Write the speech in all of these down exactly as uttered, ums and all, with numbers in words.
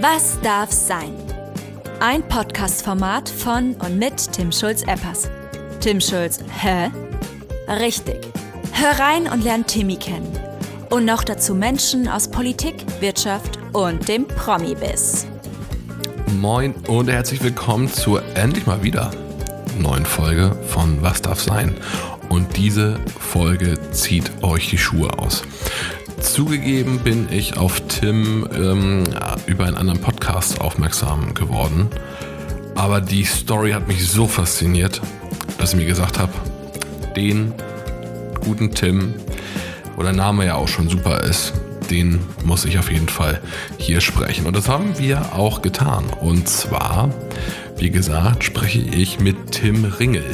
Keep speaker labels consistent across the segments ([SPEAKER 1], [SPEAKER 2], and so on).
[SPEAKER 1] Was darf sein? Ein Podcast-Format von und mit Tim Schulz-Eppers. Tim Schulz, hä? Richtig. Hör rein und lern Timmy kennen. Und noch dazu Menschen aus Politik, Wirtschaft und dem Promi-Biss.
[SPEAKER 2] Moin und herzlich willkommen zur endlich mal wieder neuen Folge von Was darf sein? Und diese Folge zieht euch die Schuhe aus. Zugegeben bin ich auf Tim ähm, über einen anderen Podcast aufmerksam geworden. Aber die Story hat mich so fasziniert, dass ich mir gesagt habe, den guten Tim, wo der Name ja auch schon super ist, den muss ich auf jeden Fall hier sprechen. Und das haben wir auch getan. Und zwar, wie gesagt, spreche ich mit Tim Ringel.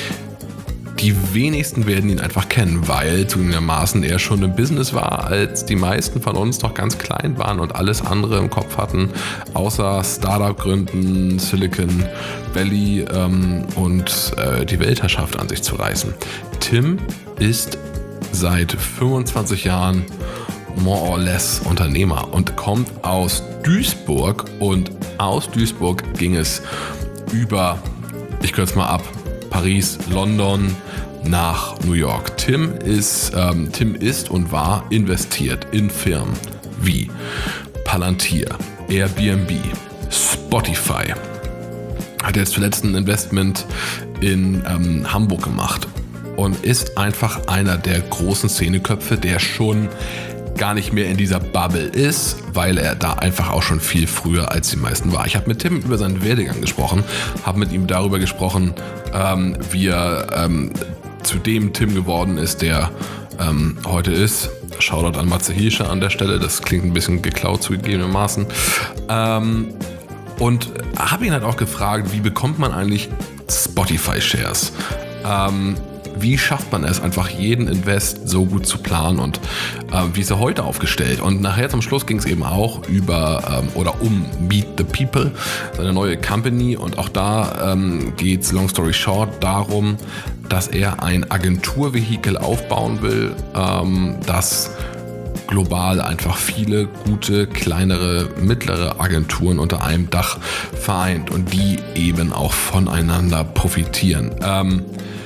[SPEAKER 2] Die wenigsten werden ihn einfach kennen, weil zugegebenermaßen er schon im Business war, als die meisten von uns noch ganz klein waren und alles andere im Kopf hatten, außer Startup gründen, Silicon Valley ähm, und äh, die Weltherrschaft an sich zu reißen. Tim ist seit fünfundzwanzig Jahren more or less Unternehmer und kommt aus Duisburg, und aus Duisburg ging es über, ich kürze mal ab, Paris, London nach New York. Tim ist, ähm, Tim ist und war investiert in Firmen wie Palantir, Airbnb, Spotify. Hat jetzt zuletzt ein Investment in ähm, Hamburg gemacht und ist einfach einer der großen Szeneköpfe, der schon gar nicht mehr in dieser Bubble ist, weil er da einfach auch schon viel früher als die meisten war. Ich habe mit Tim über seinen Werdegang gesprochen, habe mit ihm darüber gesprochen, ähm, wie er ähm, zu dem Tim geworden ist, der ähm, heute ist. Shoutout an Matze Hirscher an der Stelle, das klingt ein bisschen geklaut zugegebenermaßen. Ähm, und habe ihn halt auch gefragt, wie bekommt man eigentlich Spotify-Shares? Ähm, Wie schafft man es, einfach jeden Invest so gut zu planen, und äh, wie ist er heute aufgestellt? Und nachher zum Schluss ging es eben auch über ähm, oder um Meet the People, seine neue Company. Und auch da ähm, geht es, long story short, darum, dass er ein Agenturvehikel aufbauen will, ähm, das global einfach viele gute, kleinere, mittlere Agenturen unter einem Dach vereint und die eben auch voneinander profitieren. Ähm,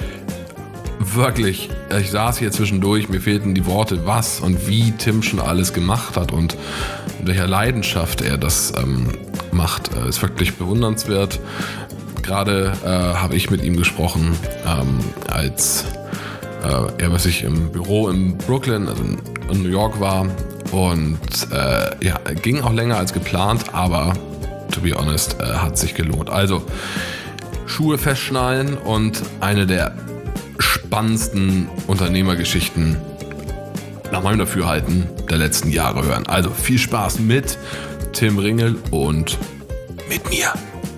[SPEAKER 2] Wirklich, ich saß hier zwischendurch, mir fehlten die Worte, was und wie Tim schon alles gemacht hat und mit welcher Leidenschaft er das ähm, macht, äh, ist wirklich bewundernswert. Gerade äh, habe ich mit ihm gesprochen, ähm, als äh, er, was ich im Büro in Brooklyn, also in, in New York war, und äh, ja, ging auch länger als geplant, aber to be honest, äh, hat sich gelohnt. Also Schuhe festschnallen und eine der spannendsten Unternehmergeschichten nach meinem Dafürhalten der letzten Jahre hören. Also viel Spaß mit Tim Ringel und mit mir.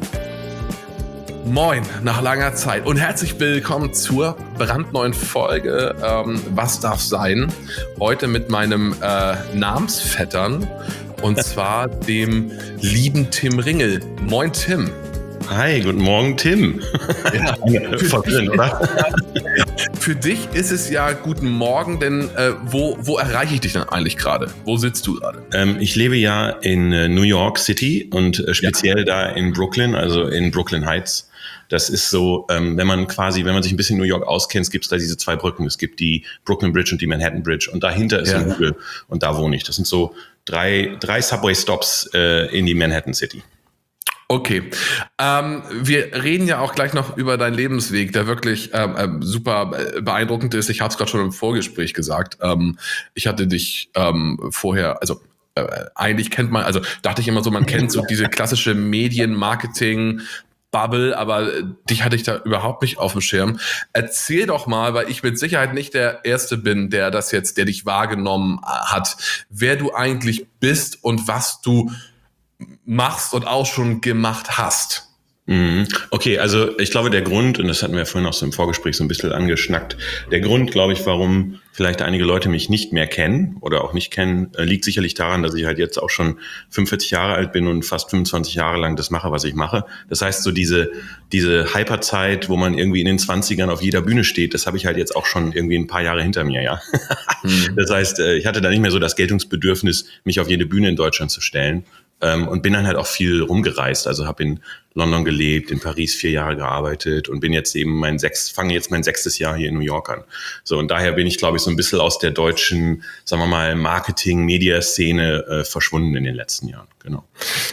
[SPEAKER 2] Moin, nach langer Zeit und herzlich willkommen zur brandneuen Folge ähm, Was darf sein? Heute mit meinem äh, Namensvettern, und zwar dem lieben Tim Ringel. Moin Tim.
[SPEAKER 3] Hi, guten Morgen, Tim.
[SPEAKER 2] Ja,
[SPEAKER 3] voll drin, oder?
[SPEAKER 2] Für dich ist es ja guten Morgen, denn äh, wo, wo erreiche ich dich denn eigentlich gerade? Wo sitzt du gerade?
[SPEAKER 3] Ähm, ich lebe ja in äh, New York City und äh, speziell ja. da in Brooklyn, also in Brooklyn Heights. Das ist so, ähm, wenn man quasi, wenn man sich ein bisschen in New York auskennt, gibt es da diese zwei Brücken. Es gibt die Brooklyn Bridge und die Manhattan Bridge, und dahinter ist ja. ein Hügel, und da wohne ich. Das sind so drei, drei Subway-Stops äh, in die Manhattan City.
[SPEAKER 2] Okay, ähm, wir reden ja auch gleich noch über deinen Lebensweg, der wirklich ähm, super beeindruckend ist. Ich habe es gerade schon im Vorgespräch gesagt. Ähm, ich hatte dich ähm, vorher, also äh, eigentlich kennt man, also dachte ich immer so, man kennt so diese klassische Medien-Marketing-Bubble, aber dich hatte ich da überhaupt nicht auf dem Schirm. Erzähl doch mal, weil ich mit Sicherheit nicht der Erste bin, der das jetzt, der dich wahrgenommen hat, wer du eigentlich bist und was du machst und auch schon gemacht hast.
[SPEAKER 3] Okay, also ich glaube, der Grund, und das hatten wir vorhin auch so im Vorgespräch so ein bisschen angeschnackt, der Grund, glaube ich, warum vielleicht einige Leute mich nicht mehr kennen oder auch nicht kennen, liegt sicherlich daran, dass ich halt jetzt auch schon fünfundvierzig Jahre alt bin und fast fünfundzwanzig Jahre lang das mache, was ich mache. Das heißt, so diese diese Hyperzeit, wo man irgendwie in den zwanzigern auf jeder Bühne steht, das habe ich halt jetzt auch schon irgendwie ein paar Jahre hinter mir, ja. Mhm. Das heißt, ich hatte da nicht mehr so das Geltungsbedürfnis, mich auf jede Bühne in Deutschland zu stellen. ähm, und bin dann halt auch viel rumgereist. Also habe in London gelebt, in Paris vier Jahre gearbeitet und bin jetzt eben mein sechs, fange jetzt mein sechstes Jahr hier in New York an. So, und daher bin ich, glaube ich, so ein bisschen aus der deutschen, sagen wir mal, Marketing-Media-Szene äh, verschwunden in den letzten Jahren. Genau.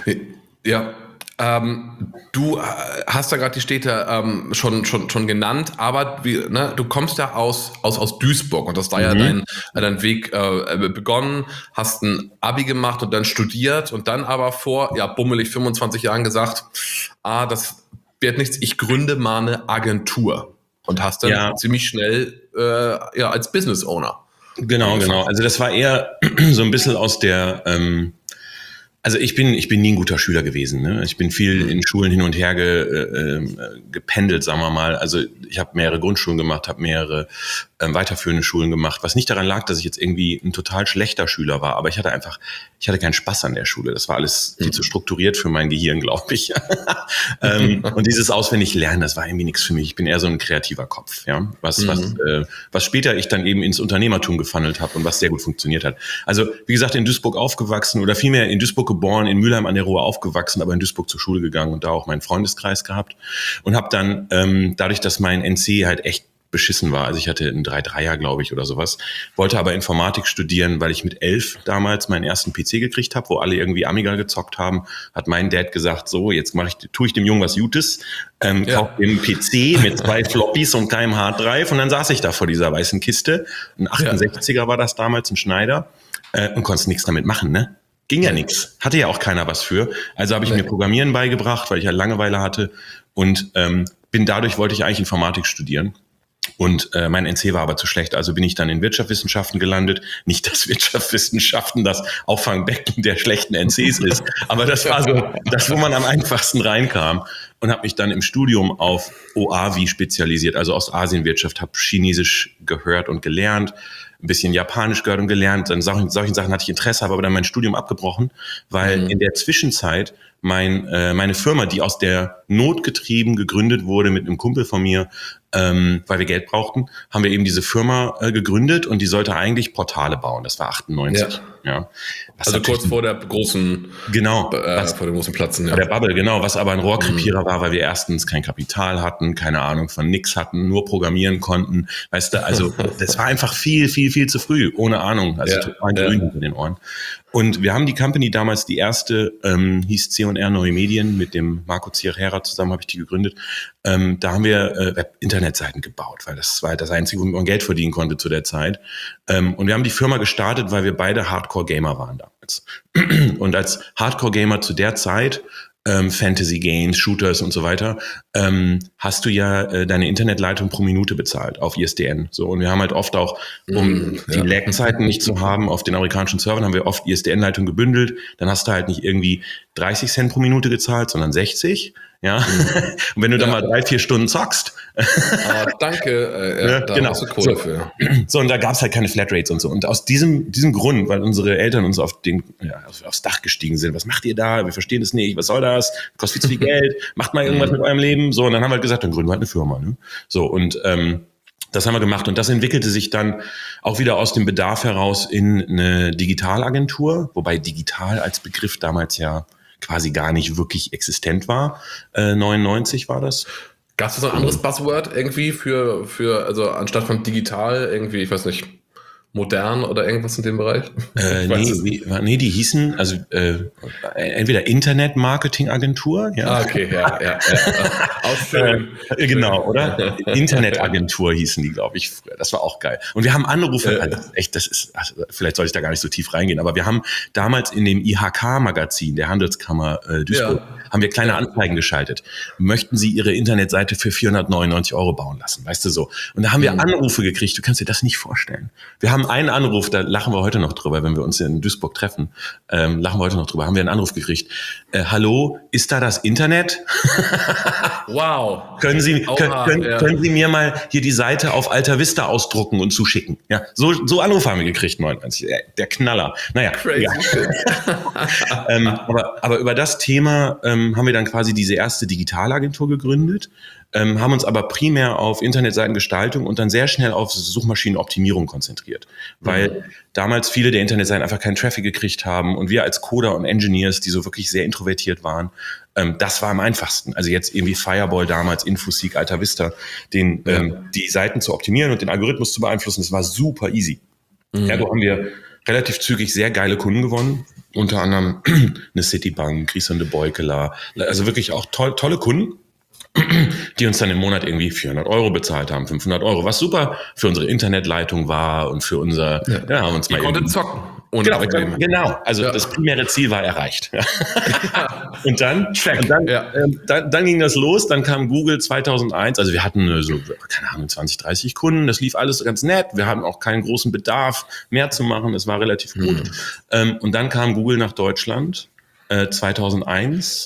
[SPEAKER 2] Ja. Ähm, du hast ja gerade die Städte ähm, schon, schon, schon genannt, aber wie, ne, du kommst ja aus, aus, aus Duisburg und das war mhm. ja dein, dein Weg äh, begonnen, hast ein Abi gemacht und dann studiert und dann aber vor, ja, bummelig fünfundzwanzig Jahren gesagt, ah, das wird nichts, ich gründe mal eine Agentur und hast dann ja. ziemlich schnell äh, ja, als Business Owner.
[SPEAKER 3] Genau, genau. Also das war eher so ein bisschen aus der... Ähm Also ich bin ich bin nie ein guter Schüler gewesen. Ne? Ich bin viel in Schulen hin und her ge, äh, gependelt, sagen wir mal. Also ich habe mehrere Grundschulen gemacht, habe mehrere äh, weiterführende Schulen gemacht, was nicht daran lag, dass ich jetzt irgendwie ein total schlechter Schüler war, aber ich hatte einfach, ich hatte keinen Spaß an der Schule. Das war alles viel mhm. zu strukturiert für mein Gehirn, glaube ich. ähm, und dieses auswendig Lernen, das war irgendwie nichts für mich. Ich bin eher so ein kreativer Kopf, ja, was mhm. was äh, was später ich dann eben ins Unternehmertum gefunnelt habe und was sehr gut funktioniert hat. Also wie gesagt, in Duisburg aufgewachsen oder vielmehr in Duisburg geboren, in Mülheim an der Ruhr aufgewachsen, aber in Duisburg zur Schule gegangen und da auch meinen Freundeskreis gehabt und habe dann ähm, dadurch, dass mein N C halt echt beschissen war, also ich hatte einen drei Dreier, glaube ich, oder sowas, wollte aber Informatik studieren, weil ich mit elf damals meinen ersten P C gekriegt habe, wo alle irgendwie Amiga gezockt haben, hat mein Dad gesagt, so, jetzt mach ich, tue ich dem Jungen was Gutes, ähm, ja. kauf dem P C mit zwei Floppies und keinem Hard Drive und dann saß ich da vor dieser weißen Kiste, ein achtundsechziger ja. war das damals, ein Schneider, äh, und konntest nichts damit machen, ne? Ging ja nichts. Hatte ja auch keiner was für. Also habe ich mir Programmieren beigebracht, weil ich ja Langeweile hatte und ähm, bin dadurch, wollte ich eigentlich Informatik studieren. Und äh, mein N C war aber zu schlecht, also bin ich dann in Wirtschaftswissenschaften gelandet. Nicht, dass Wirtschaftswissenschaften das Auffangbecken der schlechten N Cs ist, aber das war so das, wo man am einfachsten reinkam. Und habe mich dann im Studium auf O A V I spezialisiert, also Ostasienwirtschaft, habe Chinesisch gehört und gelernt, ein bisschen Japanisch gehört und gelernt. An solchen, solchen Sachen hatte ich Interesse, habe aber dann mein Studium abgebrochen, weil mhm. in der Zwischenzeit mein, äh, meine Firma, die aus der Not getrieben gegründet wurde mit einem Kumpel von mir, ähm, weil wir Geld brauchten, haben wir eben diese Firma äh, gegründet und die sollte eigentlich Portale bauen. Das war achtundneunzig. Ja. Ja.
[SPEAKER 2] Also kurz vor der großen,
[SPEAKER 3] genau,
[SPEAKER 2] äh,
[SPEAKER 3] was,
[SPEAKER 2] vor dem großen Platzen. Ja.
[SPEAKER 3] Der Bubble, genau, was aber ein Rohrkrepierer mhm. war, weil wir erstens kein Kapital hatten, keine Ahnung von nix hatten, nur programmieren konnten. Weißt du, also das war einfach viel, viel, viel zu früh, ohne Ahnung. Also ja. total grün hinter den Ohren. Und wir haben die Company damals, die erste, ähm, hieß C und R Neue Medien, mit dem Marco Zierhera zusammen habe ich die gegründet. Ähm, da haben wir äh, Web-Internetseiten gebaut, weil das war das Einzige, womit man Geld verdienen konnte zu der Zeit. Ähm, und wir haben die Firma gestartet, weil wir beide Hardcore-Gamer waren damals. Und als Hardcore-Gamer zu der Zeit, ähm, Fantasy-Games, Shooters und so weiter, ähm, hast du ja äh, deine Internetleitung pro Minute bezahlt auf I S D N. So, und wir haben halt oft auch, um mm, die ja. Lag-Zeiten nicht zu haben, auf den amerikanischen Servern haben wir oft I S D N-Leitung gebündelt. Dann hast du halt nicht irgendwie dreißig Cent pro Minute gezahlt, sondern sechzig. Ja, mhm. Und wenn du ja. dann mal drei, vier Stunden zockst.
[SPEAKER 2] Ah, danke, äh, ja,
[SPEAKER 3] ja,
[SPEAKER 2] da
[SPEAKER 3] genau.
[SPEAKER 2] hast du Kohle
[SPEAKER 3] so.
[SPEAKER 2] für.
[SPEAKER 3] So, und da gab's halt keine Flatrates und so. Und aus diesem diesem Grund, weil unsere Eltern uns auf den, ja, aufs Dach gestiegen sind, was macht ihr da? Wir verstehen das nicht, was soll das? Kostet viel zu viel Geld, macht mal irgendwas mit eurem Leben. So, und dann haben wir halt gesagt, dann gründen wir halt eine Firma. Ne? So, und ähm, das haben wir gemacht. Und das entwickelte sich dann auch wieder aus dem Bedarf heraus in eine Digitalagentur, wobei digital als Begriff damals ja quasi gar nicht wirklich existent war. Äh, neunundneunzig war das.
[SPEAKER 2] Gab es so ein anderes Buzzword irgendwie für, für, also anstatt von digital irgendwie, ich weiß nicht, modern oder irgendwas in dem Bereich?
[SPEAKER 3] Äh, nee, wie, nee, die hießen, also äh, entweder Internet-Marketing-Agentur, ja.
[SPEAKER 2] Ah, okay, ja, ja, ja. Ausführlich.
[SPEAKER 3] äh, genau, oder? Internetagentur hießen die, glaube ich, früher. Das war auch geil. Und wir haben Anrufe, äh, also echt, das ist, also vielleicht soll ich da gar nicht so tief reingehen, aber wir haben damals in dem I H K-Magazin der Handelskammer äh, Duisburg, ja. haben wir kleine Anzeigen geschaltet. Möchten Sie Ihre Internetseite für vierhundertneunundneunzig Euro bauen lassen, weißt du so. Und da haben wir mhm. Anrufe gekriegt, du kannst dir das nicht vorstellen. Wir haben einen Anruf, da lachen wir heute noch drüber, wenn wir uns in Duisburg treffen, ähm, lachen wir heute noch drüber, haben wir einen Anruf gekriegt. Äh, hallo, ist da das Internet?
[SPEAKER 2] Wow.
[SPEAKER 3] können, Sie, Oha, können, können, ja. können Sie mir mal hier die Seite auf Alta Vista ausdrucken und zuschicken? Ja, so, so Anrufe haben wir gekriegt, neunundneunzig. Der Knaller. Naja.
[SPEAKER 2] Crazy.
[SPEAKER 3] Ja. ähm, aber, aber über das Thema ähm, haben wir dann quasi diese erste Digitalagentur gegründet, ähm, haben uns aber primär auf Internetseitengestaltung und dann sehr schnell auf Suchmaschinenoptimierung konzentriert, weil mhm. damals viele der Internetseiten einfach keinen Traffic gekriegt haben und wir als Coder und Engineers, die so wirklich sehr introvertiert waren, ähm, das war am einfachsten. Also jetzt irgendwie Fireball damals, Infoseek, Alta Vista, den, ja. ähm, die Seiten zu optimieren und den Algorithmus zu beeinflussen, das war super easy. Mhm. Ergo haben wir relativ zügig sehr geile Kunden gewonnen, unter anderem eine Citibank, Christian de Beukeler, also wirklich auch toll, tolle Kunden, die uns dann im Monat irgendwie vierhundert Euro bezahlt haben, fünfhundert Euro, was super für unsere Internetleitung war und für unser,
[SPEAKER 2] ja, ja haben uns mal konnten zocken. Ohne
[SPEAKER 3] genau,
[SPEAKER 2] Probleme.
[SPEAKER 3] genau, also ja. das primäre Ziel war erreicht. Ja. und dann, und dann, ja. ähm, dann, dann ging das los, dann kam Google zweitausendeins, also wir hatten so, keine Ahnung, zwanzig, dreißig Kunden, das lief alles ganz nett, wir hatten auch keinen großen Bedarf mehr zu machen, das war relativ gut. Mhm. Ähm, und dann kam Google nach Deutschland äh, zweitausendeins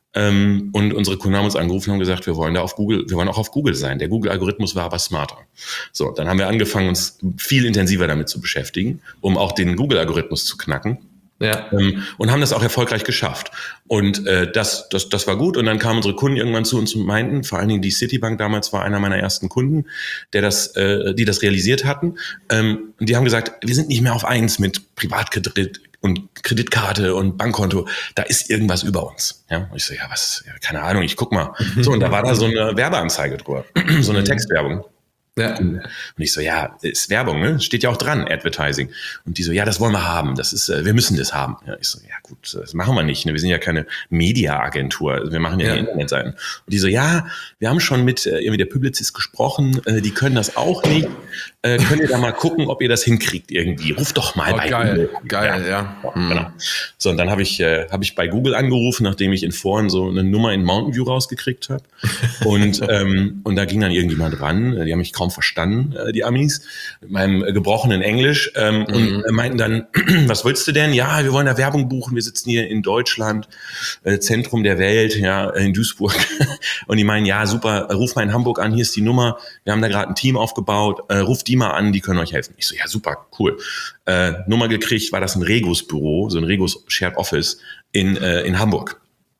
[SPEAKER 3] Ähm, und unsere Kunden haben uns angerufen und haben gesagt, wir wollen da auf Google, wir wollen auch auf Google sein. Der Google-Algorithmus war aber smarter. So, dann haben wir angefangen, uns viel intensiver damit zu beschäftigen, um auch den Google-Algorithmus zu knacken. Ja. Ähm, und haben das auch erfolgreich geschafft. Und äh, das, das, das war gut. Und dann kamen unsere Kunden irgendwann zu uns und meinten, vor allen Dingen die Citibank damals war einer meiner ersten Kunden, der das, äh, die das realisiert hatten. Ähm, und die haben gesagt, wir sind nicht mehr auf eins mit Privatkredit und Kreditkarte und Bankkonto, da ist irgendwas über uns. Ja, und ich so, ja, was, ja, keine Ahnung, ich guck mal. So, und da war da so eine Werbeanzeige drüber, so eine Textwerbung. Ja. Und ich so, ja, ist Werbung, ne? Steht ja auch dran, Advertising. Und die so, ja, das wollen wir haben. Das ist, wir müssen das haben. Ja, ich so, ja gut, das machen wir nicht. Ne? Wir sind ja keine Media-Agentur. Wir machen ja, ja. die Internetseiten. Und die so, ja, wir haben schon mit äh, irgendwie der Publicist gesprochen. Äh, die können das auch nicht. Äh, könnt ihr da mal gucken, ob ihr das hinkriegt irgendwie. Ruft doch mal oh, bei
[SPEAKER 2] geil.
[SPEAKER 3] Google.
[SPEAKER 2] Geil, ja.
[SPEAKER 3] ja. Hm. Genau. So, und dann habe ich, äh, hab ich bei Google angerufen, nachdem ich in Foren so eine Nummer in Mountain View rausgekriegt habe. Und, ähm, und da ging dann irgendjemand ran. Die haben mich kaum verstanden, äh, die Amis, mit meinem äh, gebrochenen Englisch ähm, mhm. und äh, meinten dann, was willst du denn? Ja, wir wollen da Werbung buchen, wir sitzen hier in Deutschland, äh, Zentrum der Welt, ja, in Duisburg. Und die meinen, ja, super, ruf mal in Hamburg an, hier ist die Nummer, wir haben da gerade ein Team aufgebaut, äh, ruft die mal an, die können euch helfen. Ich so, ja, super, cool. Äh, Nummer gekriegt, war das ein Regus-Büro, so ein Regus Shared Office in, äh, in Hamburg.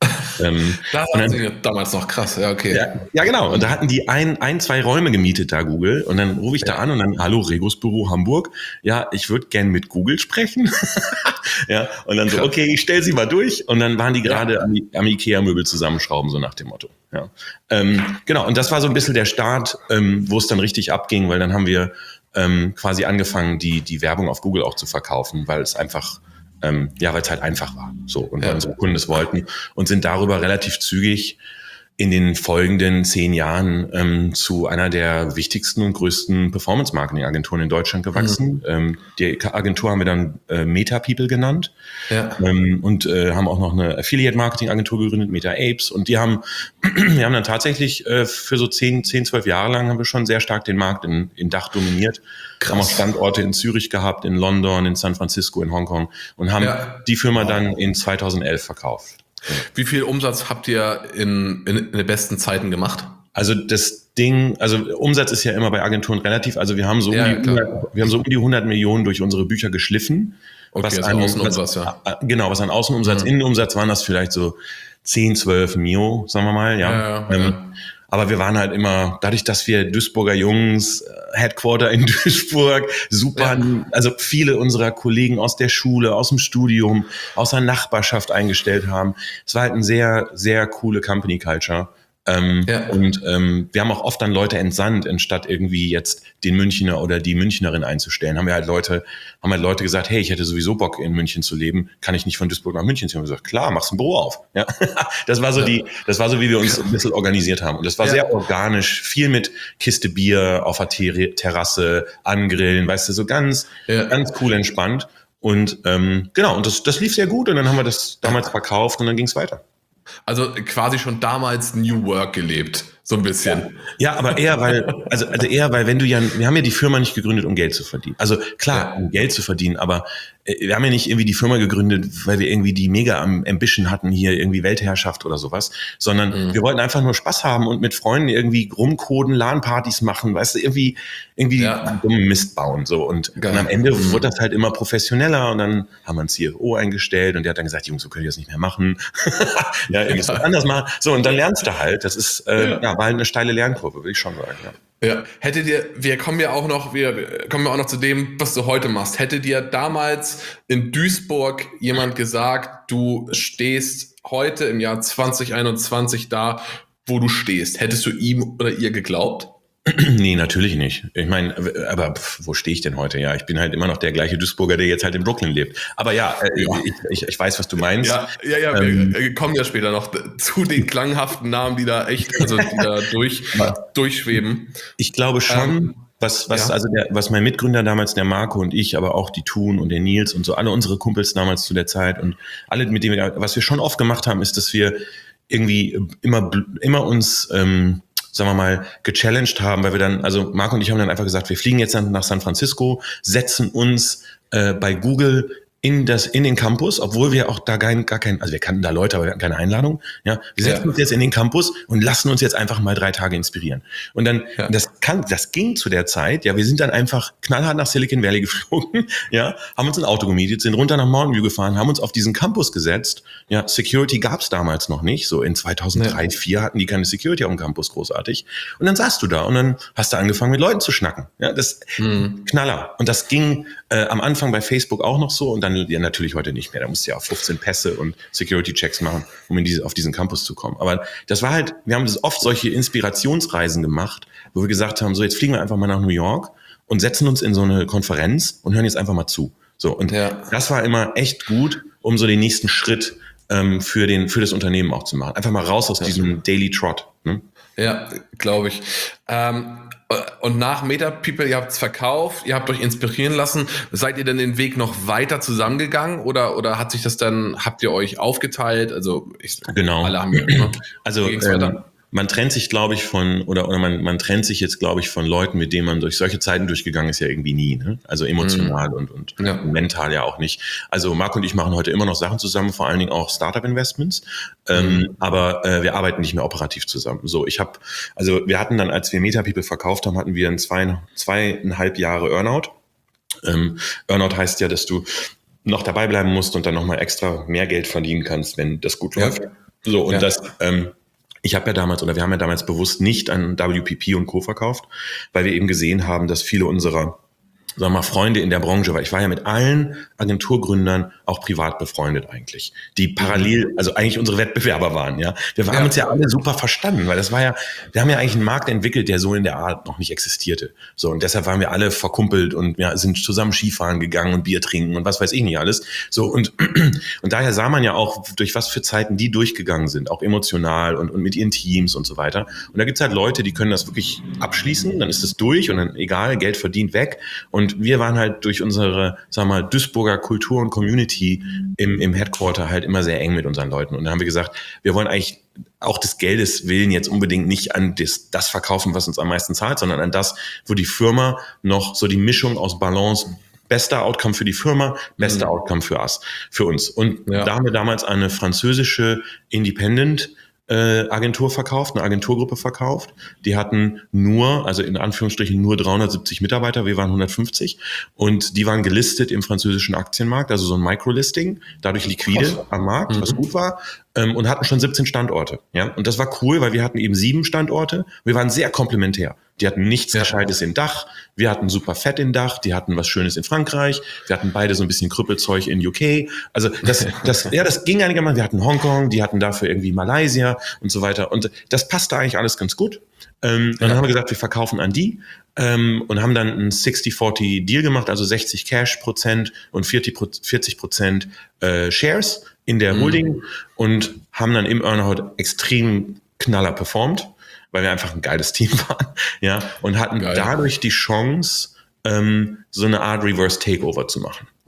[SPEAKER 2] Ähm, das war dann, damals noch krass, ja, okay.
[SPEAKER 3] Ja, ja, genau. Und da hatten die ein, ein, zwei Räume gemietet, da Google. Und dann rufe ich ja. da an und dann, hallo, Regus Büro Hamburg. Ja, ich würde gern mit Google sprechen. ja, und dann so, krass. Okay, ich stell sie mal durch. Und dann waren die gerade ja. am, am Ikea-Möbel zusammenschrauben, so nach dem Motto. Ja. Ähm, genau, und das war so ein bisschen der Start, ähm, wo es dann richtig abging, weil dann haben wir ähm, quasi angefangen, die, die Werbung auf Google auch zu verkaufen, weil es einfach Ähm, ja, weil es halt einfach war. So, und weil ja. unsere Kunden es wollten und sind darüber relativ zügig in den folgenden zehn Jahren ähm, zu einer der wichtigsten und größten Performance-Marketing-Agenturen in Deutschland gewachsen. Mhm. Ähm, die Agentur haben wir dann äh, Meta People genannt ja. ähm, und äh, haben auch noch eine Affiliate-Marketing-Agentur gegründet, Meta Apes. Und die haben, wir haben dann tatsächlich äh, für so zehn, zehn, zwölf Jahre lang haben wir schon sehr stark den Markt in, in Dach dominiert. Krass. Haben auch Standorte in Zürich gehabt, in London, in San Francisco, in Hongkong und haben ja. die Firma dann in zweitausendelf verkauft.
[SPEAKER 2] Wie viel Umsatz habt ihr in, in, in den besten Zeiten gemacht?
[SPEAKER 3] Also das Ding, also Umsatz ist ja immer bei Agenturen relativ, also wir haben so, ja, um, die hundert, wir haben so um die hundert Millionen durch unsere Bücher geschliffen.
[SPEAKER 2] Okay,
[SPEAKER 3] was
[SPEAKER 2] also
[SPEAKER 3] an
[SPEAKER 2] Außenumsatz, ja.
[SPEAKER 3] Genau, was an Außenumsatz, mhm. Innenumsatz waren das vielleicht so zehn, zwölf Mio, sagen wir mal, ja. ja, ja, ähm, ja. Aber wir waren halt immer, dadurch, dass wir Duisburger Jungs, Headquarter in Duisburg, super, ja. also viele unserer Kollegen aus der Schule, aus dem Studium, aus der Nachbarschaft eingestellt haben. Es war halt ein sehr, sehr coole Company Culture. Ähm, ja. Und ähm, wir haben auch oft dann Leute entsandt, anstatt irgendwie jetzt den Münchner oder die Münchnerin einzustellen. Haben wir halt Leute, haben halt Leute gesagt, hey, ich hätte sowieso Bock in München zu leben, kann ich nicht von Duisburg nach München ziehen? Und wir gesagt, klar, machst ein Büro auf. Ja, das war so ja. die, das war so, wie wir uns ein bisschen organisiert haben. Und das war ja. sehr organisch, viel mit Kiste Bier auf der Ter- Terrasse, angrillen, weißt du, so ganz, ja. ganz cool entspannt. Und ähm, genau, und das, das lief sehr gut. Und dann haben wir das damals verkauft und dann ging es weiter.
[SPEAKER 2] Also quasi schon damals New Work gelebt. So ein bisschen.
[SPEAKER 3] Ja, aber eher, weil, also, also eher, weil wenn du ja, wir haben ja die Firma nicht gegründet, um Geld zu verdienen. Also klar, um Geld zu verdienen, aber wir haben ja nicht irgendwie die Firma gegründet, weil wir irgendwie die mega Ambition hatten, hier irgendwie Weltherrschaft oder sowas, sondern mhm. wir wollten einfach nur Spaß haben und mit Freunden irgendwie rumcoden, LAN-Partys machen, weißt du, irgendwie, irgendwie ja. dummen Mist bauen, so. Und, und am Ende mhm. wurde das halt immer professioneller und dann haben wir einen C F O eingestellt und der hat dann gesagt, Jungs, so könnt ihr das nicht mehr machen. ja, ihr müsst was anders machen. So, und dann lernst du halt. Das ist, äh, ja. ja, war halt eine steile Lernkurve, würde ich schon sagen, ja.
[SPEAKER 2] Ja, hättet ihr, wir kommen ja auch noch, wir kommen ja auch noch zu dem, was du heute machst. Hätte dir damals in Duisburg jemand gesagt, du stehst heute im Jahr zwanzig einundzwanzig da, wo du stehst, hättest du ihm oder ihr geglaubt?
[SPEAKER 3] Nee, natürlich nicht. Ich meine, aber pf, wo stehe ich denn heute? Ja, ich bin halt immer noch der gleiche Duisburger, der jetzt halt in Brooklyn lebt. Aber ja, äh, ja. Ich, ich, ich weiß, was du meinst.
[SPEAKER 2] Ja, ja, ja ähm, wir kommen ja später noch zu den klanghaften Namen, die da echt, also die da durch, durchschweben.
[SPEAKER 3] Ich glaube schon, ähm, was, was, ja. also der, was mein Mitgründer damals, der Marco und ich, aber auch die Thun und der Nils und so, alle unsere Kumpels damals zu der Zeit und alle, mit denen wir, was wir schon oft gemacht haben, ist, dass wir irgendwie immer, immer uns, ähm, sagen wir mal, gechallenged haben, weil wir dann, also Marco und ich haben dann einfach gesagt, wir fliegen jetzt nach San Francisco, setzen uns äh, bei Google in das in den Campus, obwohl wir auch da kein, gar kein, also wir kannten da Leute, aber wir hatten keine Einladung. Ja, wir setzen ja. uns jetzt in den Campus und lassen uns jetzt einfach mal drei Tage inspirieren. Und dann, ja. das kann, das ging zu der Zeit. Ja, wir sind dann einfach knallhart nach Silicon Valley geflogen. Ja, haben uns ein Auto gemietet, sind runter nach Mountain View gefahren, haben uns auf diesen Campus gesetzt. Ja, Security gab's damals noch nicht. So in zweitausenddrei, zweitausendvier hatten die keine Security auf dem Campus großartig. Und dann saßt du da und dann hast du angefangen mit Leuten zu schnacken. Ja, das mhm. Knaller. Und das ging äh, am Anfang bei Facebook auch noch so und dann ja natürlich heute nicht mehr. Da musst du ja auch fünfzehn Pässe und Security-Checks machen, um in diese, auf diesen Campus zu kommen. Aber das war halt, wir haben das oft solche Inspirationsreisen gemacht, wo wir gesagt haben, so jetzt fliegen wir einfach mal nach New York und setzen uns in so eine Konferenz und hören jetzt einfach mal zu. So, und ja. das war immer echt gut, um so den nächsten Schritt ähm, für den, für das Unternehmen auch zu machen. Einfach mal raus aus ja. diesem Daily Trot. Ne?
[SPEAKER 2] Ja, glaube ich. Ähm, Und nach MetaPeople, ihr habt es verkauft, ihr habt euch inspirieren lassen. Seid ihr denn den Weg noch weiter zusammengegangen oder oder hat sich das dann, habt ihr euch aufgeteilt? Also ich,
[SPEAKER 3] genau.
[SPEAKER 2] alle haben ja immer.
[SPEAKER 3] Also ähm, man trennt sich, glaube ich, von, oder oder man man trennt sich jetzt, glaube ich, von Leuten, mit denen man durch solche Zeiten durchgegangen ist, ja irgendwie nie. Ne? Also emotional mhm. und und ja. mental ja auch nicht. Also Marco und ich machen heute immer noch Sachen zusammen, vor allen Dingen auch Startup-Investments. Mhm. Ähm, aber äh, wir arbeiten nicht mehr operativ zusammen. So, ich habe, also wir hatten dann, als wir MetaPeople verkauft haben, hatten wir ein zwei, zweieinhalb Jahre Earnout. Ähm, Earnout heißt ja, dass du noch dabei bleiben musst und dann nochmal extra mehr Geld verdienen kannst, wenn das gut läuft. Ja. So, und ja. das, ähm, ich habe ja damals, oder wir haben ja damals bewusst nicht an W P P und Co. verkauft, weil wir eben gesehen haben, dass viele unserer, sagen wir mal, Freunde in der Branche, weil ich war ja mit allen Agenturgründern auch privat befreundet eigentlich, die parallel, also eigentlich unsere Wettbewerber waren, ja. Wir haben ja. uns ja alle super verstanden, weil das war ja, wir haben ja eigentlich einen Markt entwickelt, der so in der Art noch nicht existierte. So, und deshalb waren wir alle verkumpelt und ja, sind zusammen Skifahren gegangen und Bier trinken und was weiß ich nicht alles. So, und, und daher sah man ja auch, durch was für Zeiten die durchgegangen sind, auch emotional und, und mit ihren Teams und so weiter. Und da gibt's halt Leute, die können das wirklich abschließen, dann ist es durch und dann egal, Geld verdient weg. Und wir waren halt durch unsere, sagen wir mal, Duisburger Kultur und Community im, im Headquarter halt immer sehr eng mit unseren Leuten. Und da haben wir gesagt, wir wollen eigentlich auch des Geldes willen jetzt unbedingt nicht an das, das verkaufen, was uns am meisten zahlt, sondern an das, wo die Firma noch so die Mischung aus Balance, bester Outcome für die Firma, bester mhm. Outcome für us, für uns. Und ja. da haben wir damals eine französische Independent Äh, Agentur verkauft, eine Agenturgruppe verkauft. Die hatten nur, also in Anführungsstrichen nur dreihundertsiebzig Mitarbeiter, wir waren hundertfünfzig und die waren gelistet im französischen Aktienmarkt, also so ein Microlisting, dadurch liquide am Markt, mhm. was gut war, ähm, und hatten schon siebzehn Standorte. Ja, und das war cool, weil wir hatten eben sieben Standorte. Wir waren sehr komplementär. Die hatten nichts ja. Gescheites im Dach. Wir hatten super Fett im Dach. Die hatten was Schönes in Frankreich. Wir hatten beide so ein bisschen Krüppelzeug in U K. Also das, das, ja, das ging einigermaßen. Wir hatten Hongkong, die hatten dafür irgendwie Malaysia und so weiter. Und das passte eigentlich alles ganz gut. Ähm, dann ja. haben wir gesagt, wir verkaufen an die ähm, und haben dann einen sixty forty Deal gemacht, also sechzig Cash Prozent und vierzig Prozent äh, Shares in der Holding mhm. und haben dann im Earnout extrem knaller performt, weil wir einfach ein geiles Team waren, ja, und hatten Geil. dadurch die Chance, ähm, so eine Art Reverse Takeover zu machen.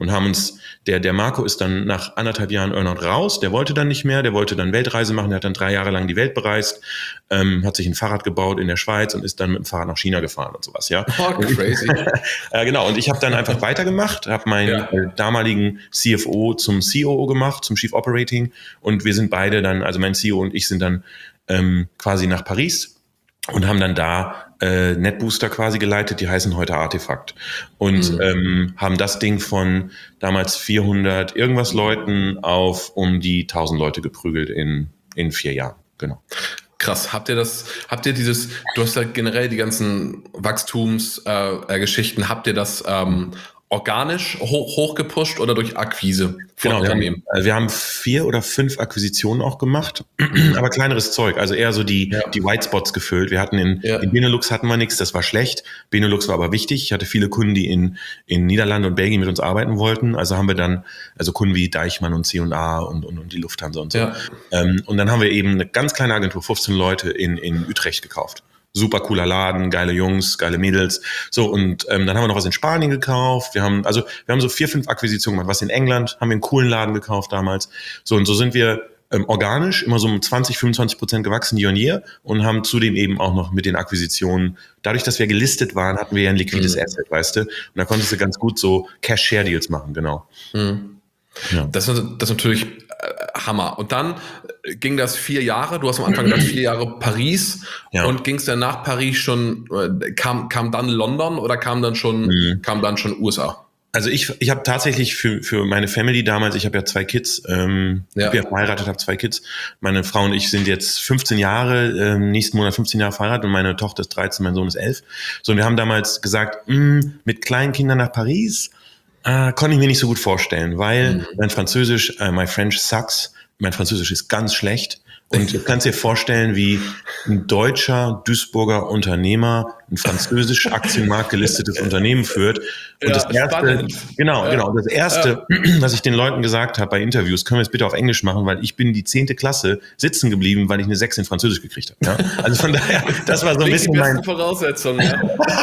[SPEAKER 3] und haben uns, der, der Marco ist dann nach anderthalb Jahren Earnout raus, der wollte dann nicht mehr, der wollte dann Weltreise machen, der hat dann drei Jahre lang die Welt bereist, ähm, hat sich ein Fahrrad gebaut in der Schweiz und ist dann mit dem Fahrrad nach China gefahren und sowas, ja.
[SPEAKER 2] Oh, crazy.
[SPEAKER 3] äh, genau, und ich habe dann einfach weitergemacht, habe meinen ja. äh, damaligen C F O zum C O O gemacht, zum Chief Operating, und wir sind beide dann, also mein C E O und ich sind dann ähm, quasi nach Paris und haben dann da äh, NetBooster quasi geleitet, die heißen heute Artefakt, und mhm. ähm, haben das Ding von damals vierhundert irgendwas Leuten auf um die tausend Leute geprügelt in in vier Jahren, genau.
[SPEAKER 2] Krass, habt ihr das, habt ihr dieses, du hast ja generell die ganzen Wachstumsgeschichten, äh, Geschichten, habt ihr das ähm, organisch hoch, hochgepusht oder durch Akquise von
[SPEAKER 3] genau,
[SPEAKER 2] Unternehmen?
[SPEAKER 3] Wir haben, wir haben vier oder fünf Akquisitionen auch gemacht, aber kleineres Zeug, also eher so die, ja. die White Spots gefüllt. Wir hatten in, ja. in Benelux hatten wir nichts, das war schlecht. Benelux war aber wichtig. Ich hatte viele Kunden, die in, in Niederlande und Belgien mit uns arbeiten wollten. Also haben wir dann, also Kunden wie Deichmann und C und A und, und, und die Lufthansa und so. Ja. Ähm, und dann haben wir eben eine ganz kleine Agentur, fünfzehn Leute in, in Utrecht gekauft. Super cooler Laden, geile Jungs, geile Mädels. So, und ähm, dann haben wir noch was in Spanien gekauft. Wir haben, also wir haben so vier, fünf Akquisitionen gemacht. Was in England, haben wir einen coolen Laden gekauft damals. So, und so sind wir ähm, organisch immer so um zwanzig, fünfundzwanzig Prozent gewachsen year on year und haben zudem eben auch noch mit den Akquisitionen, dadurch, dass wir gelistet waren, hatten wir ja ein liquides mhm. Asset, weißt du? Und da konntest du ganz gut so Cash-Share-Deals machen, genau.
[SPEAKER 2] Mhm. Ja. Das, das ist natürlich äh, Hammer. Und dann ging das vier Jahre, du hast am Anfang gesagt, vier Jahre Paris, ja. Und ging es dann nach Paris schon, äh, kam, kam dann London oder kam dann schon, mhm. kam dann schon U S A?
[SPEAKER 3] Also ich, ich habe tatsächlich für, für meine Family damals, ich habe ja zwei Kids, ähm, ja. ich bin ja verheiratet, habe zwei Kids. Meine Frau und ich sind jetzt fünfzehn Jahre, ähm, nächsten Monat fünfzehn Jahre verheiratet und meine Tochter ist dreizehn, mein Sohn ist elf. So, und wir haben damals gesagt, mh, mit kleinen Kindern nach Paris, Äh, konnte ich mir nicht so gut vorstellen, weil mhm. mein Französisch, äh, my French sucks, mein Französisch ist ganz schlecht. Und du kannst dir vorstellen, wie ein deutscher Duisburger Unternehmer ein französisch Aktienmarkt gelistetes Unternehmen führt. Und ja, das erste, spannend. genau, ja. genau, das erste, ja. was ich den Leuten gesagt habe bei Interviews, können wir es bitte auf Englisch machen, weil ich bin die zehnte Klasse sitzen geblieben, weil ich eine sechs in Französisch gekriegt habe. Ja? Also von daher, das war so ein bisschen mein...
[SPEAKER 2] Die Voraussetzung, ja.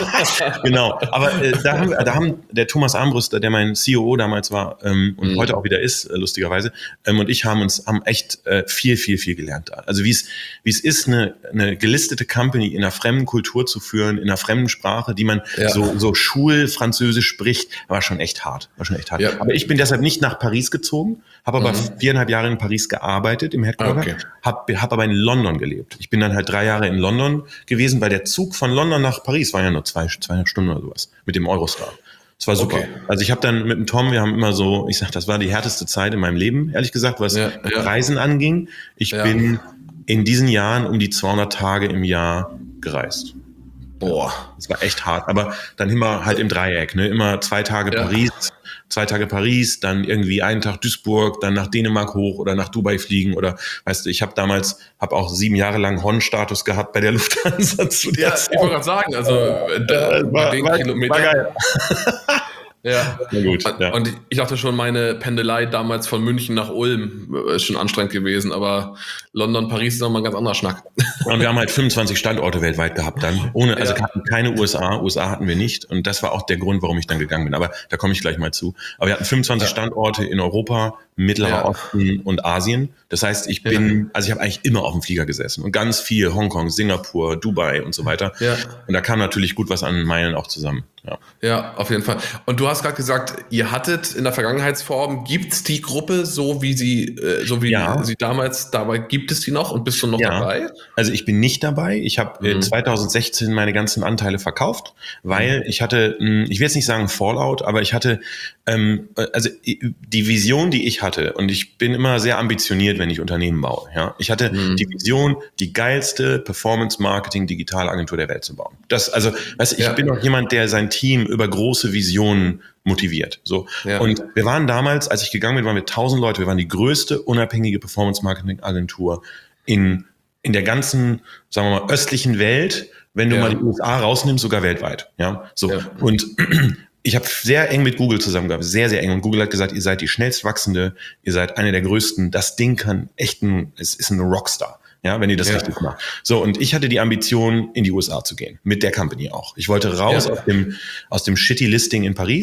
[SPEAKER 3] Genau, aber äh, da, haben, da haben der Thomas Armbruster, der mein C O O damals war ähm, und mhm. heute auch wieder ist, äh, lustigerweise, ähm, und ich haben uns haben echt äh, viel, viel, viel gelernt. Also wie es wie es ist, eine, eine gelistete Company in einer fremden Kultur zu führen, in einer fremden Sprache, die man ja. so so Schulfranzösisch spricht, war schon echt hart, war schon echt hart. Ja. Aber ich bin deshalb nicht nach Paris gezogen, habe aber mhm. viereinhalb Jahre in Paris gearbeitet im Headquarter, okay. habe hab aber in London gelebt. Ich bin dann halt drei Jahre in London gewesen, weil der Zug von London nach Paris war ja nur zwei zweieinhalb Stunden oder sowas mit dem Eurostar. Das war super. Okay. Also ich habe dann mit dem Tom, wir haben immer so, ich sag, das war die härteste Zeit in meinem Leben, ehrlich gesagt, was ja, ja. Reisen anging. Ich ja. bin in diesen Jahren um die zweihundert Tage im Jahr gereist. Boah, das war echt hart. Aber dann immer halt im Dreieck, ne? Immer zwei Tage ja. Paris, zwei Tage Paris, dann irgendwie einen Tag Duisburg, dann nach Dänemark hoch oder nach Dubai fliegen oder, weißt du, ich habe damals, habe auch sieben Jahre lang Hon-Status gehabt bei der Lufthansa zu der
[SPEAKER 2] Ja, Zeit. Ich wollte gerade sagen, also da,
[SPEAKER 3] äh, war,
[SPEAKER 2] den
[SPEAKER 3] war,
[SPEAKER 2] Kilometer.
[SPEAKER 3] War geil.
[SPEAKER 2] Ja,
[SPEAKER 3] Na gut, ja.
[SPEAKER 2] Und ich dachte schon, meine Pendelei damals von München nach Ulm ist schon anstrengend gewesen, aber London, Paris ist nochmal ein ganz anderer Schnack.
[SPEAKER 3] Und wir haben halt fünfundzwanzig Standorte weltweit gehabt dann, ohne, also ja. hatten keine U S A, U S A hatten wir nicht und das war auch der Grund, warum ich dann gegangen bin, aber da komme ich gleich mal zu. Aber wir hatten fünfundzwanzig ja. Standorte in Europa, Mittlerer ja. Osten und Asien. Das heißt, ich bin, ja. also ich habe eigentlich immer auf dem Flieger gesessen und ganz viel Hongkong, Singapur, Dubai und so weiter. Ja. Und da kam natürlich gut was an Meilen auch zusammen. Ja.
[SPEAKER 2] ja, auf jeden Fall. Und du hast gerade gesagt, ihr hattet in der Vergangenheitsform, gibt es die Gruppe so wie sie, äh, so wie
[SPEAKER 3] ja.
[SPEAKER 2] sie damals dabei, gibt es die noch und bist du noch ja. dabei?
[SPEAKER 3] Also ich bin nicht dabei. Ich habe mhm. zwanzig sechzehn meine ganzen Anteile verkauft, weil mhm. ich hatte, ich will jetzt nicht sagen Fallout, aber ich hatte, ähm, also die Vision, die ich hatte, und ich bin immer sehr ambitioniert, wenn ich Unternehmen baue. Ja, ich hatte mhm. die Vision, die geilste Performance-Marketing-Digitalagentur der Welt zu bauen. Das, also, weißt, ich ja. bin auch jemand, der sein Team über große Visionen motiviert. So. Ja. Und wir waren damals, als ich gegangen bin, waren wir tausend Leute. Wir waren die größte unabhängige Performance-Marketing-Agentur in, in der ganzen, sagen wir mal, östlichen Welt. Wenn du ja. mal die U S A rausnimmst, sogar weltweit. Ja, so. Ja. Und ich habe sehr eng mit Google zusammengearbeitet, sehr, sehr eng. Und Google hat gesagt, ihr seid die schnellst wachsende, ihr seid eine der größten. Das Ding kann echt ein, es ist ein Rockstar. Ja, wenn ihr das ja. richtig macht. So, und ich hatte die Ambition, in die U S A zu gehen. Mit der Company auch. Ich wollte raus ja. aus dem, aus dem shitty Listing in Paris,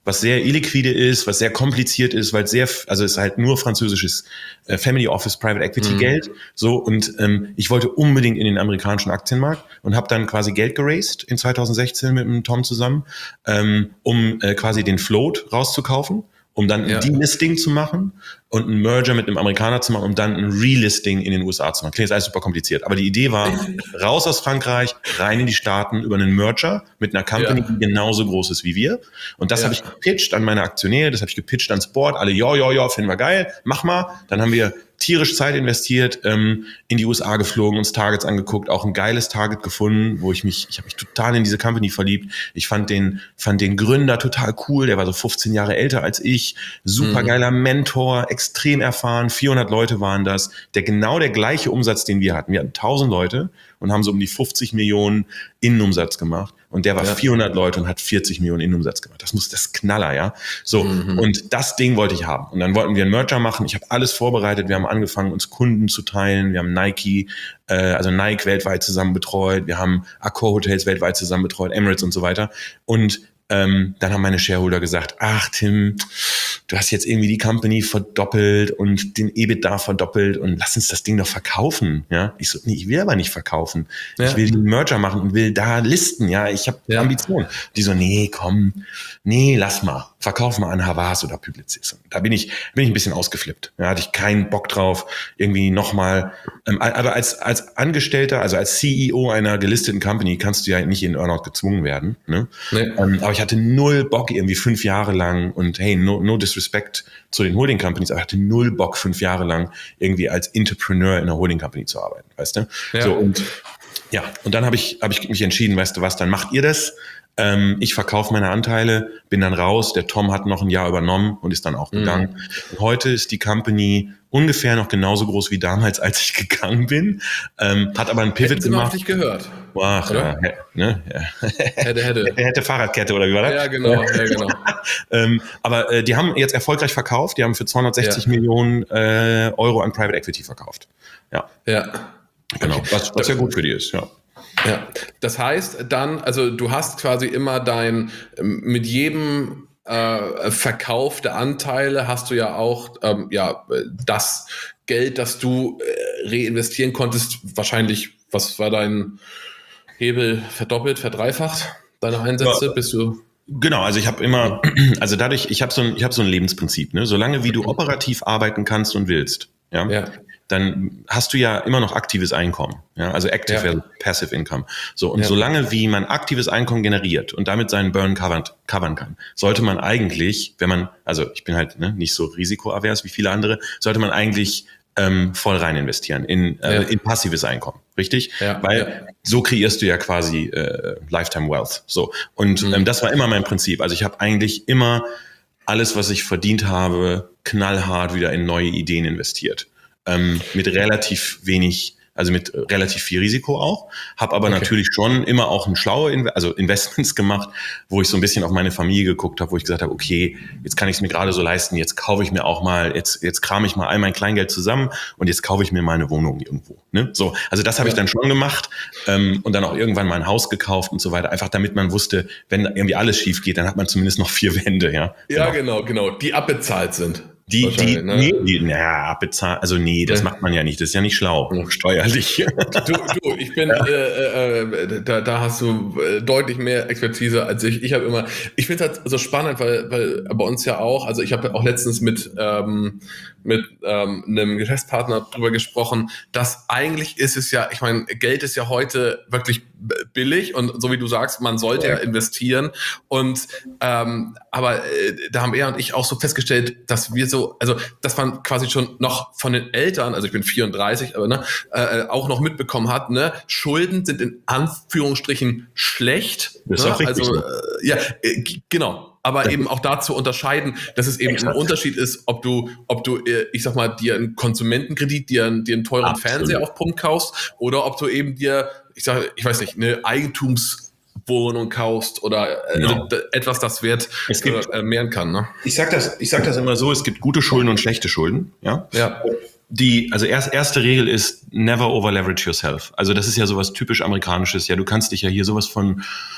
[SPEAKER 3] was sehr illiquide ist, was sehr kompliziert ist, weil es sehr, also es ist halt nur französisches äh, Family Office Private Equity mhm. Geld. So, und ähm, ich wollte unbedingt in den amerikanischen Aktienmarkt und habe dann quasi Geld geraced in zwanzig sechzehn mit dem Tom zusammen, ähm, um äh, quasi den Float rauszukaufen, um dann ein ja. Delisting zu machen und ein Merger mit einem Amerikaner zu machen, um dann ein Relisting in den U S A zu machen. Klingt jetzt alles super kompliziert. Aber die Idee war, raus aus Frankreich, rein in die Staaten über einen Merger mit einer Company, ja. die genauso groß ist wie wir. Und das ja. habe ich gepitcht an meine Aktionäre, das habe ich gepitcht ans Board. Alle, ja, ja, ja, finden wir geil, mach mal. Dann haben wir tierisch Zeit investiert, ähm, in die U S A geflogen, uns Targets angeguckt, auch ein geiles Target gefunden, wo ich mich, ich habe mich total in diese Company verliebt. Ich fand den, fand den Gründer total cool, der war so fünfzehn Jahre älter als ich, super geiler mhm. Mentor, extrem erfahren, vierhundert Leute waren das, der genau der gleiche Umsatz, den wir hatten. Wir hatten tausend Leute und haben so um die fünfzig Millionen Innenumsatz gemacht. Und der war ja. vierhundert Leute und hat vierzig Millionen Innenumsatz gemacht. Das muss das Knaller, ja. So, mhm. und das Ding wollte ich haben. Und dann wollten wir einen Merger machen. Ich habe alles vorbereitet. Wir haben angefangen, uns Kunden zu teilen. Wir haben Nike, äh, also Nike weltweit zusammen betreut. Wir haben Accor Hotels weltweit zusammen betreut, Emirates und so weiter. Und ähm, dann haben meine Shareholder gesagt, ach Tim, du hast jetzt irgendwie die Company verdoppelt und den EBITDA verdoppelt und lass uns das Ding doch verkaufen. Ja, ich so, nee, ich will aber nicht verkaufen. Ja. Ich will den Merger machen und will da listen. Ja, ich habe ja. Ambitionen. Die so, nee, komm, nee, lass mal. Verkauf mal an Havas oder Publicis. Da bin ich, bin ich ein bisschen ausgeflippt. Da hatte ich keinen Bock drauf, irgendwie nochmal, ähm, aber als, als Angestellter, also als C E O einer gelisteten Company kannst du ja nicht in Earnout gezwungen werden. Ne? Nee. Ähm, aber ich hatte null Bock irgendwie fünf Jahre lang und hey, no, no disrespect zu den Holding Companies, aber ich hatte null Bock fünf Jahre lang irgendwie als Entrepreneur in einer Holding Company zu arbeiten, weißt du? Ja. So, und ja, und dann habe ich, habe ich mich entschieden, weißt du was, dann macht ihr das. Ähm, ich verkaufe meine Anteile, bin dann raus. Der Tom hat noch ein Jahr übernommen und ist dann auch gegangen. Mhm. Und heute ist die Company ungefähr noch genauso groß wie damals, als ich gegangen bin. Ähm, hat aber einen Pivot
[SPEAKER 4] Hätten Sie
[SPEAKER 3] gemacht.
[SPEAKER 4] Hätten Sie gehört.
[SPEAKER 3] Ach, ja, ne? ja. Hätte, hätte. hätte Fahrradkette oder wie war das?
[SPEAKER 4] Ja, genau. Ja, genau.
[SPEAKER 3] ähm, aber äh, die haben jetzt erfolgreich verkauft. Die haben für zweihundertsechzig ja. Millionen äh, Euro an Private Equity verkauft. Ja.
[SPEAKER 4] Ja.
[SPEAKER 3] Genau. Okay. Was, was ja gut für die ist, ja.
[SPEAKER 4] Ja, das heißt dann, also du hast quasi immer dein, mit jedem äh, Verkauf der Anteile hast du ja auch ähm, ja, das Geld, das du äh, reinvestieren konntest, wahrscheinlich, was war dein Hebel, verdoppelt, verdreifacht, deine Einsätze, ja. Bist du...
[SPEAKER 3] Genau, also ich habe immer, also dadurch, ich habe so ein, ich habe so ein Lebensprinzip, ne? Solange wie du operativ arbeiten kannst und willst, ja, ja. dann hast du ja immer noch aktives Einkommen, ja, also Active ja. Passive Income. So, und ja. solange wie man aktives Einkommen generiert und damit seinen Burn covern, covern kann, sollte man eigentlich, wenn man, also ich bin halt ne, nicht so risikoavers wie viele andere, sollte man eigentlich ähm, voll rein investieren in, äh, ja. in passives Einkommen, richtig? Ja. Weil ja. so kreierst du ja quasi äh, Lifetime Wealth. So, und mhm. ähm, das war immer mein Prinzip. Also ich habe eigentlich immer alles, was ich verdient habe, knallhart wieder in neue Ideen investiert. Ähm, mit relativ wenig, also mit relativ viel Risiko auch, habe aber okay. natürlich schon immer auch ein schlaue, Inve- also Investments gemacht, wo ich so ein bisschen auf meine Familie geguckt habe, wo ich gesagt habe, okay, jetzt kann ich es mir gerade so leisten, jetzt kaufe ich mir auch mal, jetzt jetzt krame ich mal all mein Kleingeld zusammen und jetzt kaufe ich mir mal eine Wohnung irgendwo. Ne? So, also das habe ja. ich dann schon gemacht ähm, und dann auch irgendwann mal ein Haus gekauft und so weiter, einfach damit man wusste, wenn irgendwie alles schief geht, dann hat man zumindest noch vier Wände. Ja,
[SPEAKER 4] ja genau, genau, genau. Die abbezahlt sind.
[SPEAKER 3] Die, die, ne? nee, die, naja, abbezahlen, also nee, das ja. macht man ja nicht, das ist ja nicht schlau, ja. steuerlich.
[SPEAKER 4] Du, du, ich bin, ja. äh, äh, da, da hast du äh, deutlich mehr Expertise als ich. Ich habe immer, ich finde es halt so spannend, weil, weil bei uns ja auch, also ich habe auch letztens mit, ähm, mit ähm, einem Geschäftspartner drüber gesprochen, dass eigentlich ist es ja, ich meine, Geld ist ja heute wirklich billig und so wie du sagst, man sollte ja, ja investieren und ähm, aber äh, da haben er und ich auch so festgestellt, dass wir so, also dass man quasi schon noch von den Eltern, also ich bin vierunddreißig, aber ne, äh, auch noch mitbekommen hat, ne, Schulden sind in Anführungsstrichen schlecht.
[SPEAKER 3] Das ist
[SPEAKER 4] ne?
[SPEAKER 3] auch richtig.
[SPEAKER 4] Also äh, ja, äh, genau. Aber eben auch da zu unterscheiden, dass es eben Exakt. Ein Unterschied ist, ob du, ob du, ich sag mal, dir einen Konsumentenkredit, dir einen, dir einen teuren Absolut. Fernseher auf Pump kaufst oder ob du eben dir, ich sag, ich weiß nicht, eine Eigentumswohnung kaufst oder genau. äh, etwas, das Wert es gibt, äh, mehren kann. Ne?
[SPEAKER 3] Ich sag das, ich sag das immer so: Es gibt gute Schulden und schlechte Schulden. Ja.
[SPEAKER 4] Ja.
[SPEAKER 3] Die, also erst, erste Regel ist never over leverage yourself. Also das ist ja sowas typisch Amerikanisches. Ja, du kannst dich ja hier sowas von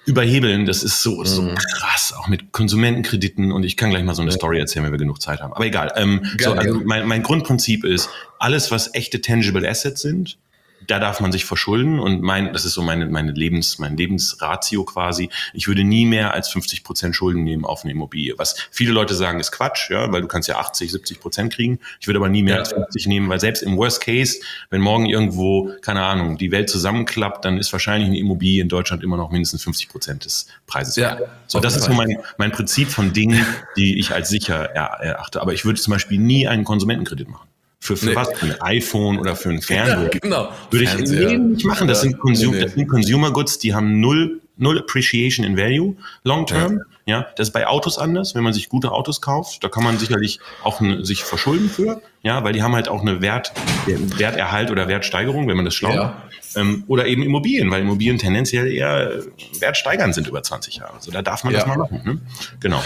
[SPEAKER 3] überhebeln, das ist so, so mhm. krass, auch mit Konsumentenkrediten und ich kann gleich mal so eine Story erzählen, wenn wir genug Zeit haben. Aber egal. Ähm, so, also mein, mein Grundprinzip ist, alles, was echte Tangible Assets sind, da darf man sich verschulden und mein, das ist so meine, meine Lebens, mein Lebensratio quasi. Ich würde nie mehr als fünfzig Prozent Schulden nehmen auf eine Immobilie. Was viele Leute sagen, ist Quatsch, ja, weil du kannst ja achtzig, siebzig Prozent kriegen. Ich würde aber nie mehr ja. als fünfzig nehmen, weil selbst im Worst Case, wenn morgen irgendwo, keine Ahnung, die Welt zusammenklappt, dann ist wahrscheinlich eine Immobilie in Deutschland immer noch mindestens fünfzig Prozent des Preises. Ja. So, das ist so mein, mein Prinzip von Dingen, die ich als sicher erachte. Aber ich würde zum Beispiel nie einen Konsumentenkredit machen. Für, für nee. was? Für ein iPhone oder für einen Fernseher? Ja, genau. Würde ich im Leben nicht machen. Das, ja. sind Consum- nee, nee. das sind Consumer Goods, die haben null, null Appreciation in Value, long term. Ja. ja. Das ist bei Autos anders, wenn man sich gute Autos kauft. Da kann man sicherlich auch eine, sich verschulden für, ja, weil die haben halt auch eine Wert, Werterhalt oder Wertsteigerung, wenn man das schlau macht. Ja. Ähm, oder eben Immobilien, weil Immobilien tendenziell eher wertsteigernd sind über zwanzig Jahre. Also da darf man ja. das mal machen. Ne? Genau.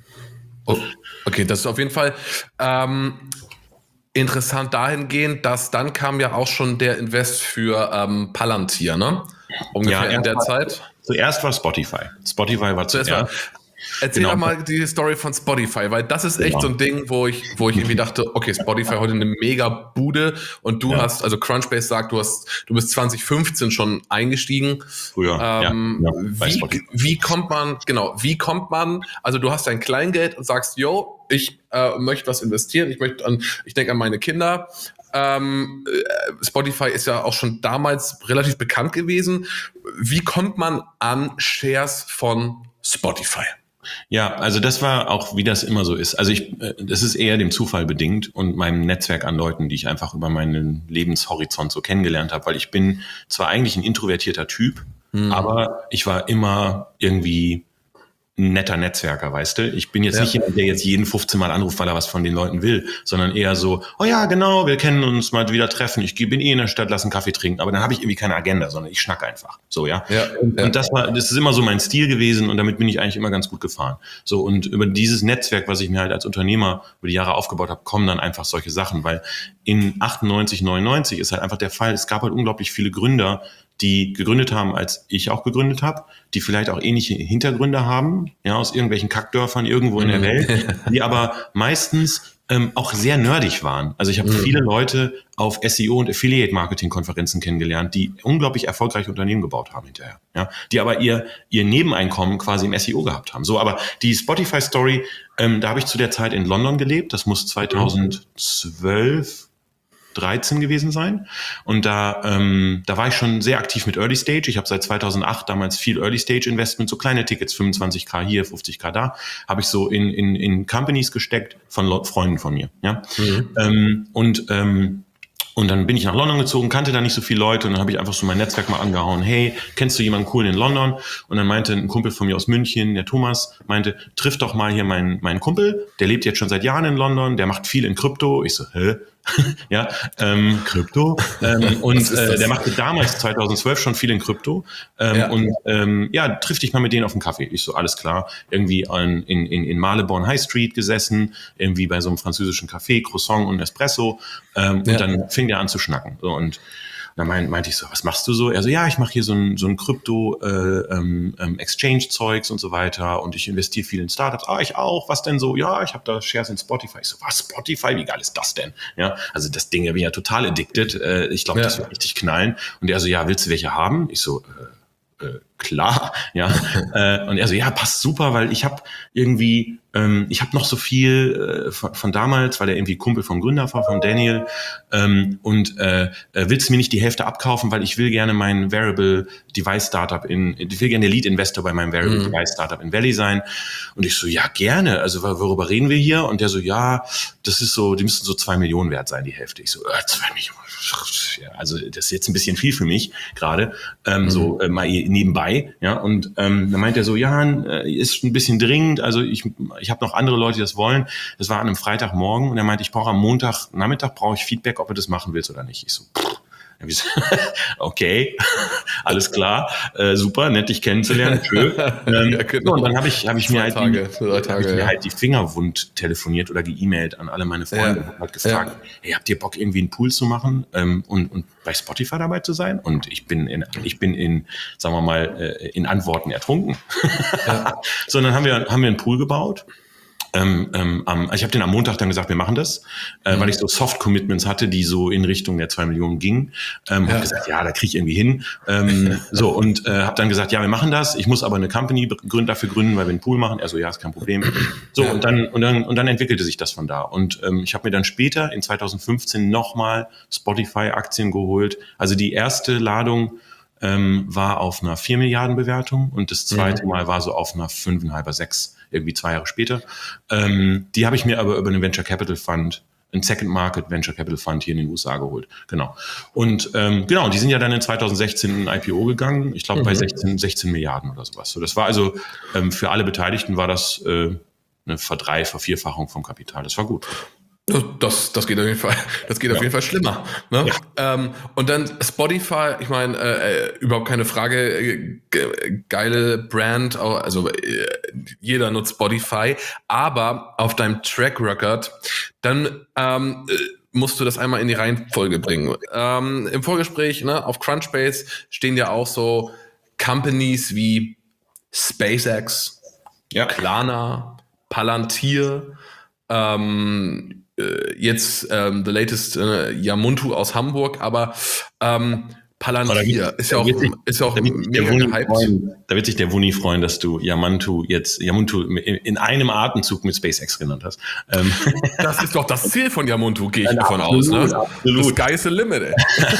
[SPEAKER 4] Oh, okay, das ist auf jeden Fall ähm, interessant dahingehend, dass dann kam ja auch schon der Invest für ähm, Palantir, ne? Ungefähr ja, in der
[SPEAKER 3] war,
[SPEAKER 4] Zeit.
[SPEAKER 3] Zuerst war Spotify. Spotify war zuerst.
[SPEAKER 4] War, erzähl genau. doch mal die Story von Spotify, weil das ist echt genau. so ein Ding, wo ich, wo ich irgendwie dachte, okay, Spotify heute eine mega Bude und du ja. hast, also Crunchbase sagt, du hast, du bist zwanzig fünfzehn schon eingestiegen. Früher. Ähm, ja, ja, wie, wie kommt man, genau, wie kommt man, also du hast dein Kleingeld und sagst, yo, ich äh, möchte was investieren, ich möchte an, ich denke an meine Kinder. Ähm, Spotify ist ja auch schon damals relativ bekannt gewesen. Wie kommt man an Shares von Spotify?
[SPEAKER 3] Ja, also das war auch, wie das immer so ist. Also ich, das ist eher dem Zufall bedingt und meinem Netzwerk an Leuten, die ich einfach über meinen Lebenshorizont so kennengelernt habe, weil ich bin zwar eigentlich ein introvertierter Typ, hm. aber ich war immer irgendwie ein netter Netzwerker, weißt du? Ich bin jetzt ja. nicht jemand, der jetzt jeden fünfzehn Mal anruft, weil er was von den Leuten will, sondern eher so, oh ja, genau, wir kennen uns mal wieder treffen, ich bin eh in der Stadt, lass einen Kaffee trinken, aber dann habe ich irgendwie keine Agenda, sondern ich schnack einfach, so, ja? Ja, und, ja. und das war, das ist immer so mein Stil gewesen und damit bin ich eigentlich immer ganz gut gefahren. So, und über dieses Netzwerk, was ich mir halt als Unternehmer über die Jahre aufgebaut habe, kommen dann einfach solche Sachen, weil in achtundneunzig, neunundneunzig ist halt einfach der Fall, es gab halt unglaublich viele Gründer, die gegründet haben, als ich auch gegründet habe, die vielleicht auch ähnliche Hintergründe haben, ja, aus irgendwelchen Kackdörfern irgendwo in der Welt, die aber meistens ähm, auch sehr nerdig waren. Also ich habe mhm. viele Leute auf S E O und Affiliate-Marketing-Konferenzen kennengelernt, die unglaublich erfolgreiche Unternehmen gebaut haben hinterher, ja, die aber ihr ihr Nebeneinkommen quasi im S E O gehabt haben. So, aber die Spotify-Story, ähm, da habe ich zu der Zeit in London gelebt, das muss zweitausendzwölf dreizehn gewesen sein. Und da, ähm, da war ich schon sehr aktiv mit Early Stage. Ich habe seit zweitausendacht damals viel Early Stage Investment, so kleine Tickets, fünfundzwanzigtausend hier, fünfzigtausend da, habe ich so in, in, in Companies gesteckt von Le- Freunden von mir. Ja? Mhm. Ähm, und ähm, Und dann bin ich nach London gezogen, kannte da nicht so viele Leute und dann habe ich einfach so mein Netzwerk mal angehauen. Hey, kennst du jemanden coolen in London? Und dann meinte ein Kumpel von mir aus München, der Thomas, meinte, triff doch mal hier meinen meinen Kumpel, der lebt jetzt schon seit Jahren in London, der macht viel in Krypto. Ich so, hä? ja, ähm, Krypto. Ähm, und äh, der machte damals zweitausendzwölf schon viel in Krypto. Ähm, ja. Und ähm, ja, triff dich mal mit denen auf einen Kaffee. Ich so, alles klar. Irgendwie an, in, in, in Marylebone High Street gesessen, irgendwie bei so einem französischen Café, Croissant und Espresso. Ähm, ja. Und dann fing der an zu schnacken. So, und dann meinte meint ich so, was machst du so? Er so, ja, ich mache hier so ein, so ein Krypto-Exchange-Zeugs äh, ähm, und so weiter und ich investiere viel in Startups. Ah, ich auch. Was denn so? Ja, ich habe da Shares in Spotify. Ich so, was, Spotify? Wie geil ist das denn? Ja, also das Ding, ich bin ja total addicted. Äh, ich glaube, ja. das wird richtig knallen. Und er so, ja, willst du welche haben? Ich so, äh, äh, klar, ja. äh, und er so, ja, passt super, weil ich habe irgendwie, ähm, ich habe noch so viel äh, von, von damals, weil er irgendwie Kumpel vom Gründer war, von Daniel, ähm, und äh, willst du mir nicht die Hälfte abkaufen, weil ich will gerne mein Variable Device Startup in, ich will gerne der Lead Investor bei meinem Variable mhm. Device Startup in Valley sein. Und ich so, ja, gerne, also worüber reden wir hier? Und der so, ja, das ist so, die müssten so zwei Millionen wert sein, die Hälfte. Ich so, äh, zwei Millionen. Ja, also das ist jetzt ein bisschen viel für mich gerade, ähm, mhm. so äh, mal nebenbei, ja, und ähm, dann meint er so, ja, äh, ist ein bisschen dringend, also ich ich habe noch andere Leute, die das wollen, das war an einem Freitagmorgen und er meinte, ich brauche am Montagnachmittag, brauche ich Feedback, ob du das machen willst oder nicht. Ich so, pff. Okay, alles klar, äh, super, nett dich kennenzulernen, schön. Ähm,
[SPEAKER 4] Ja, genau.
[SPEAKER 3] Und dann habe ich, hab ich, mir, halt
[SPEAKER 4] Tage,
[SPEAKER 3] die,
[SPEAKER 4] drei
[SPEAKER 3] hab
[SPEAKER 4] Tage,
[SPEAKER 3] ich mir
[SPEAKER 4] ja.
[SPEAKER 3] halt die Finger wund telefoniert oder ge-E-Mailt an alle meine Freunde
[SPEAKER 4] Ja.
[SPEAKER 3] und halt gefragt,
[SPEAKER 4] Ja.
[SPEAKER 3] hey, habt ihr Bock, irgendwie einen Pool zu machen ähm, und, und bei Spotify dabei zu sein? Und ich bin in, ich bin in, sagen wir mal, äh, in Antworten ertrunken.
[SPEAKER 4] Ja.
[SPEAKER 3] So, dann haben wir, haben wir einen Pool gebaut. Ähm, ähm, also ich habe den am Montag dann gesagt, wir machen das, äh, mhm. weil ich so Soft-Commitments hatte, die so in Richtung der zwei Millionen gingen. Ähm, ja. Habe gesagt, ja, da kriege ich irgendwie hin. Ähm, so und äh, habe dann gesagt, ja, wir machen das. Ich muss aber eine Company gründ, dafür gründen, weil wir einen Pool machen. Er so, ja, ist kein Problem. So ja. und dann und dann und dann entwickelte sich das von da. Und ähm, ich habe mir dann später in zwanzig fünfzehn nochmal Spotify-Aktien geholt. Also die erste Ladung ähm, war auf einer vier Milliarden Bewertung und das zweite mhm. Mal war so auf einer fünfeinhalber, sechs, irgendwie zwei Jahre später. Ähm, die habe ich mir aber über einen Venture Capital Fund, einen Second Market Venture Capital Fund hier in den U S A geholt. Genau. Und ähm, genau, die sind ja dann in zwanzig sechzehn in ein I P O gegangen, ich glaube mhm. bei sechzehn, sechzehn Milliarden oder sowas. So, das war also ähm, für alle Beteiligten war das äh, eine Verdrei-, Vervierfachung vom Kapital. Das war gut.
[SPEAKER 4] Das, das geht auf jeden Fall, das geht ja. auf jeden Fall schlimmer. Ne? Ja. Ähm, und dann Spotify, ich meine, äh, überhaupt keine Frage, ge- geile Brand, also äh, jeder nutzt Spotify, aber auf deinem Track Record, dann ähm, musst du das einmal in die Reihenfolge bringen. Ähm, Im Vorgespräch, ne, auf Crunchbase stehen ja auch so Companies wie SpaceX, ja. Klarna, Palantir, ähm, jetzt ähm, the latest äh, Yamuntu aus Hamburg, aber ähm, Palantir ist ja auch, sich, ist ja auch mega gehypt.
[SPEAKER 3] Freuen, da wird sich der Wuni freuen, dass du Yamuntu jetzt Yamuntu in einem Atemzug mit SpaceX genannt hast. Ähm.
[SPEAKER 4] Das ist doch das Ziel von Yamuntu, gehe ich ja, davon aus. Ne? Absolut. Das sky's the limit. Ey.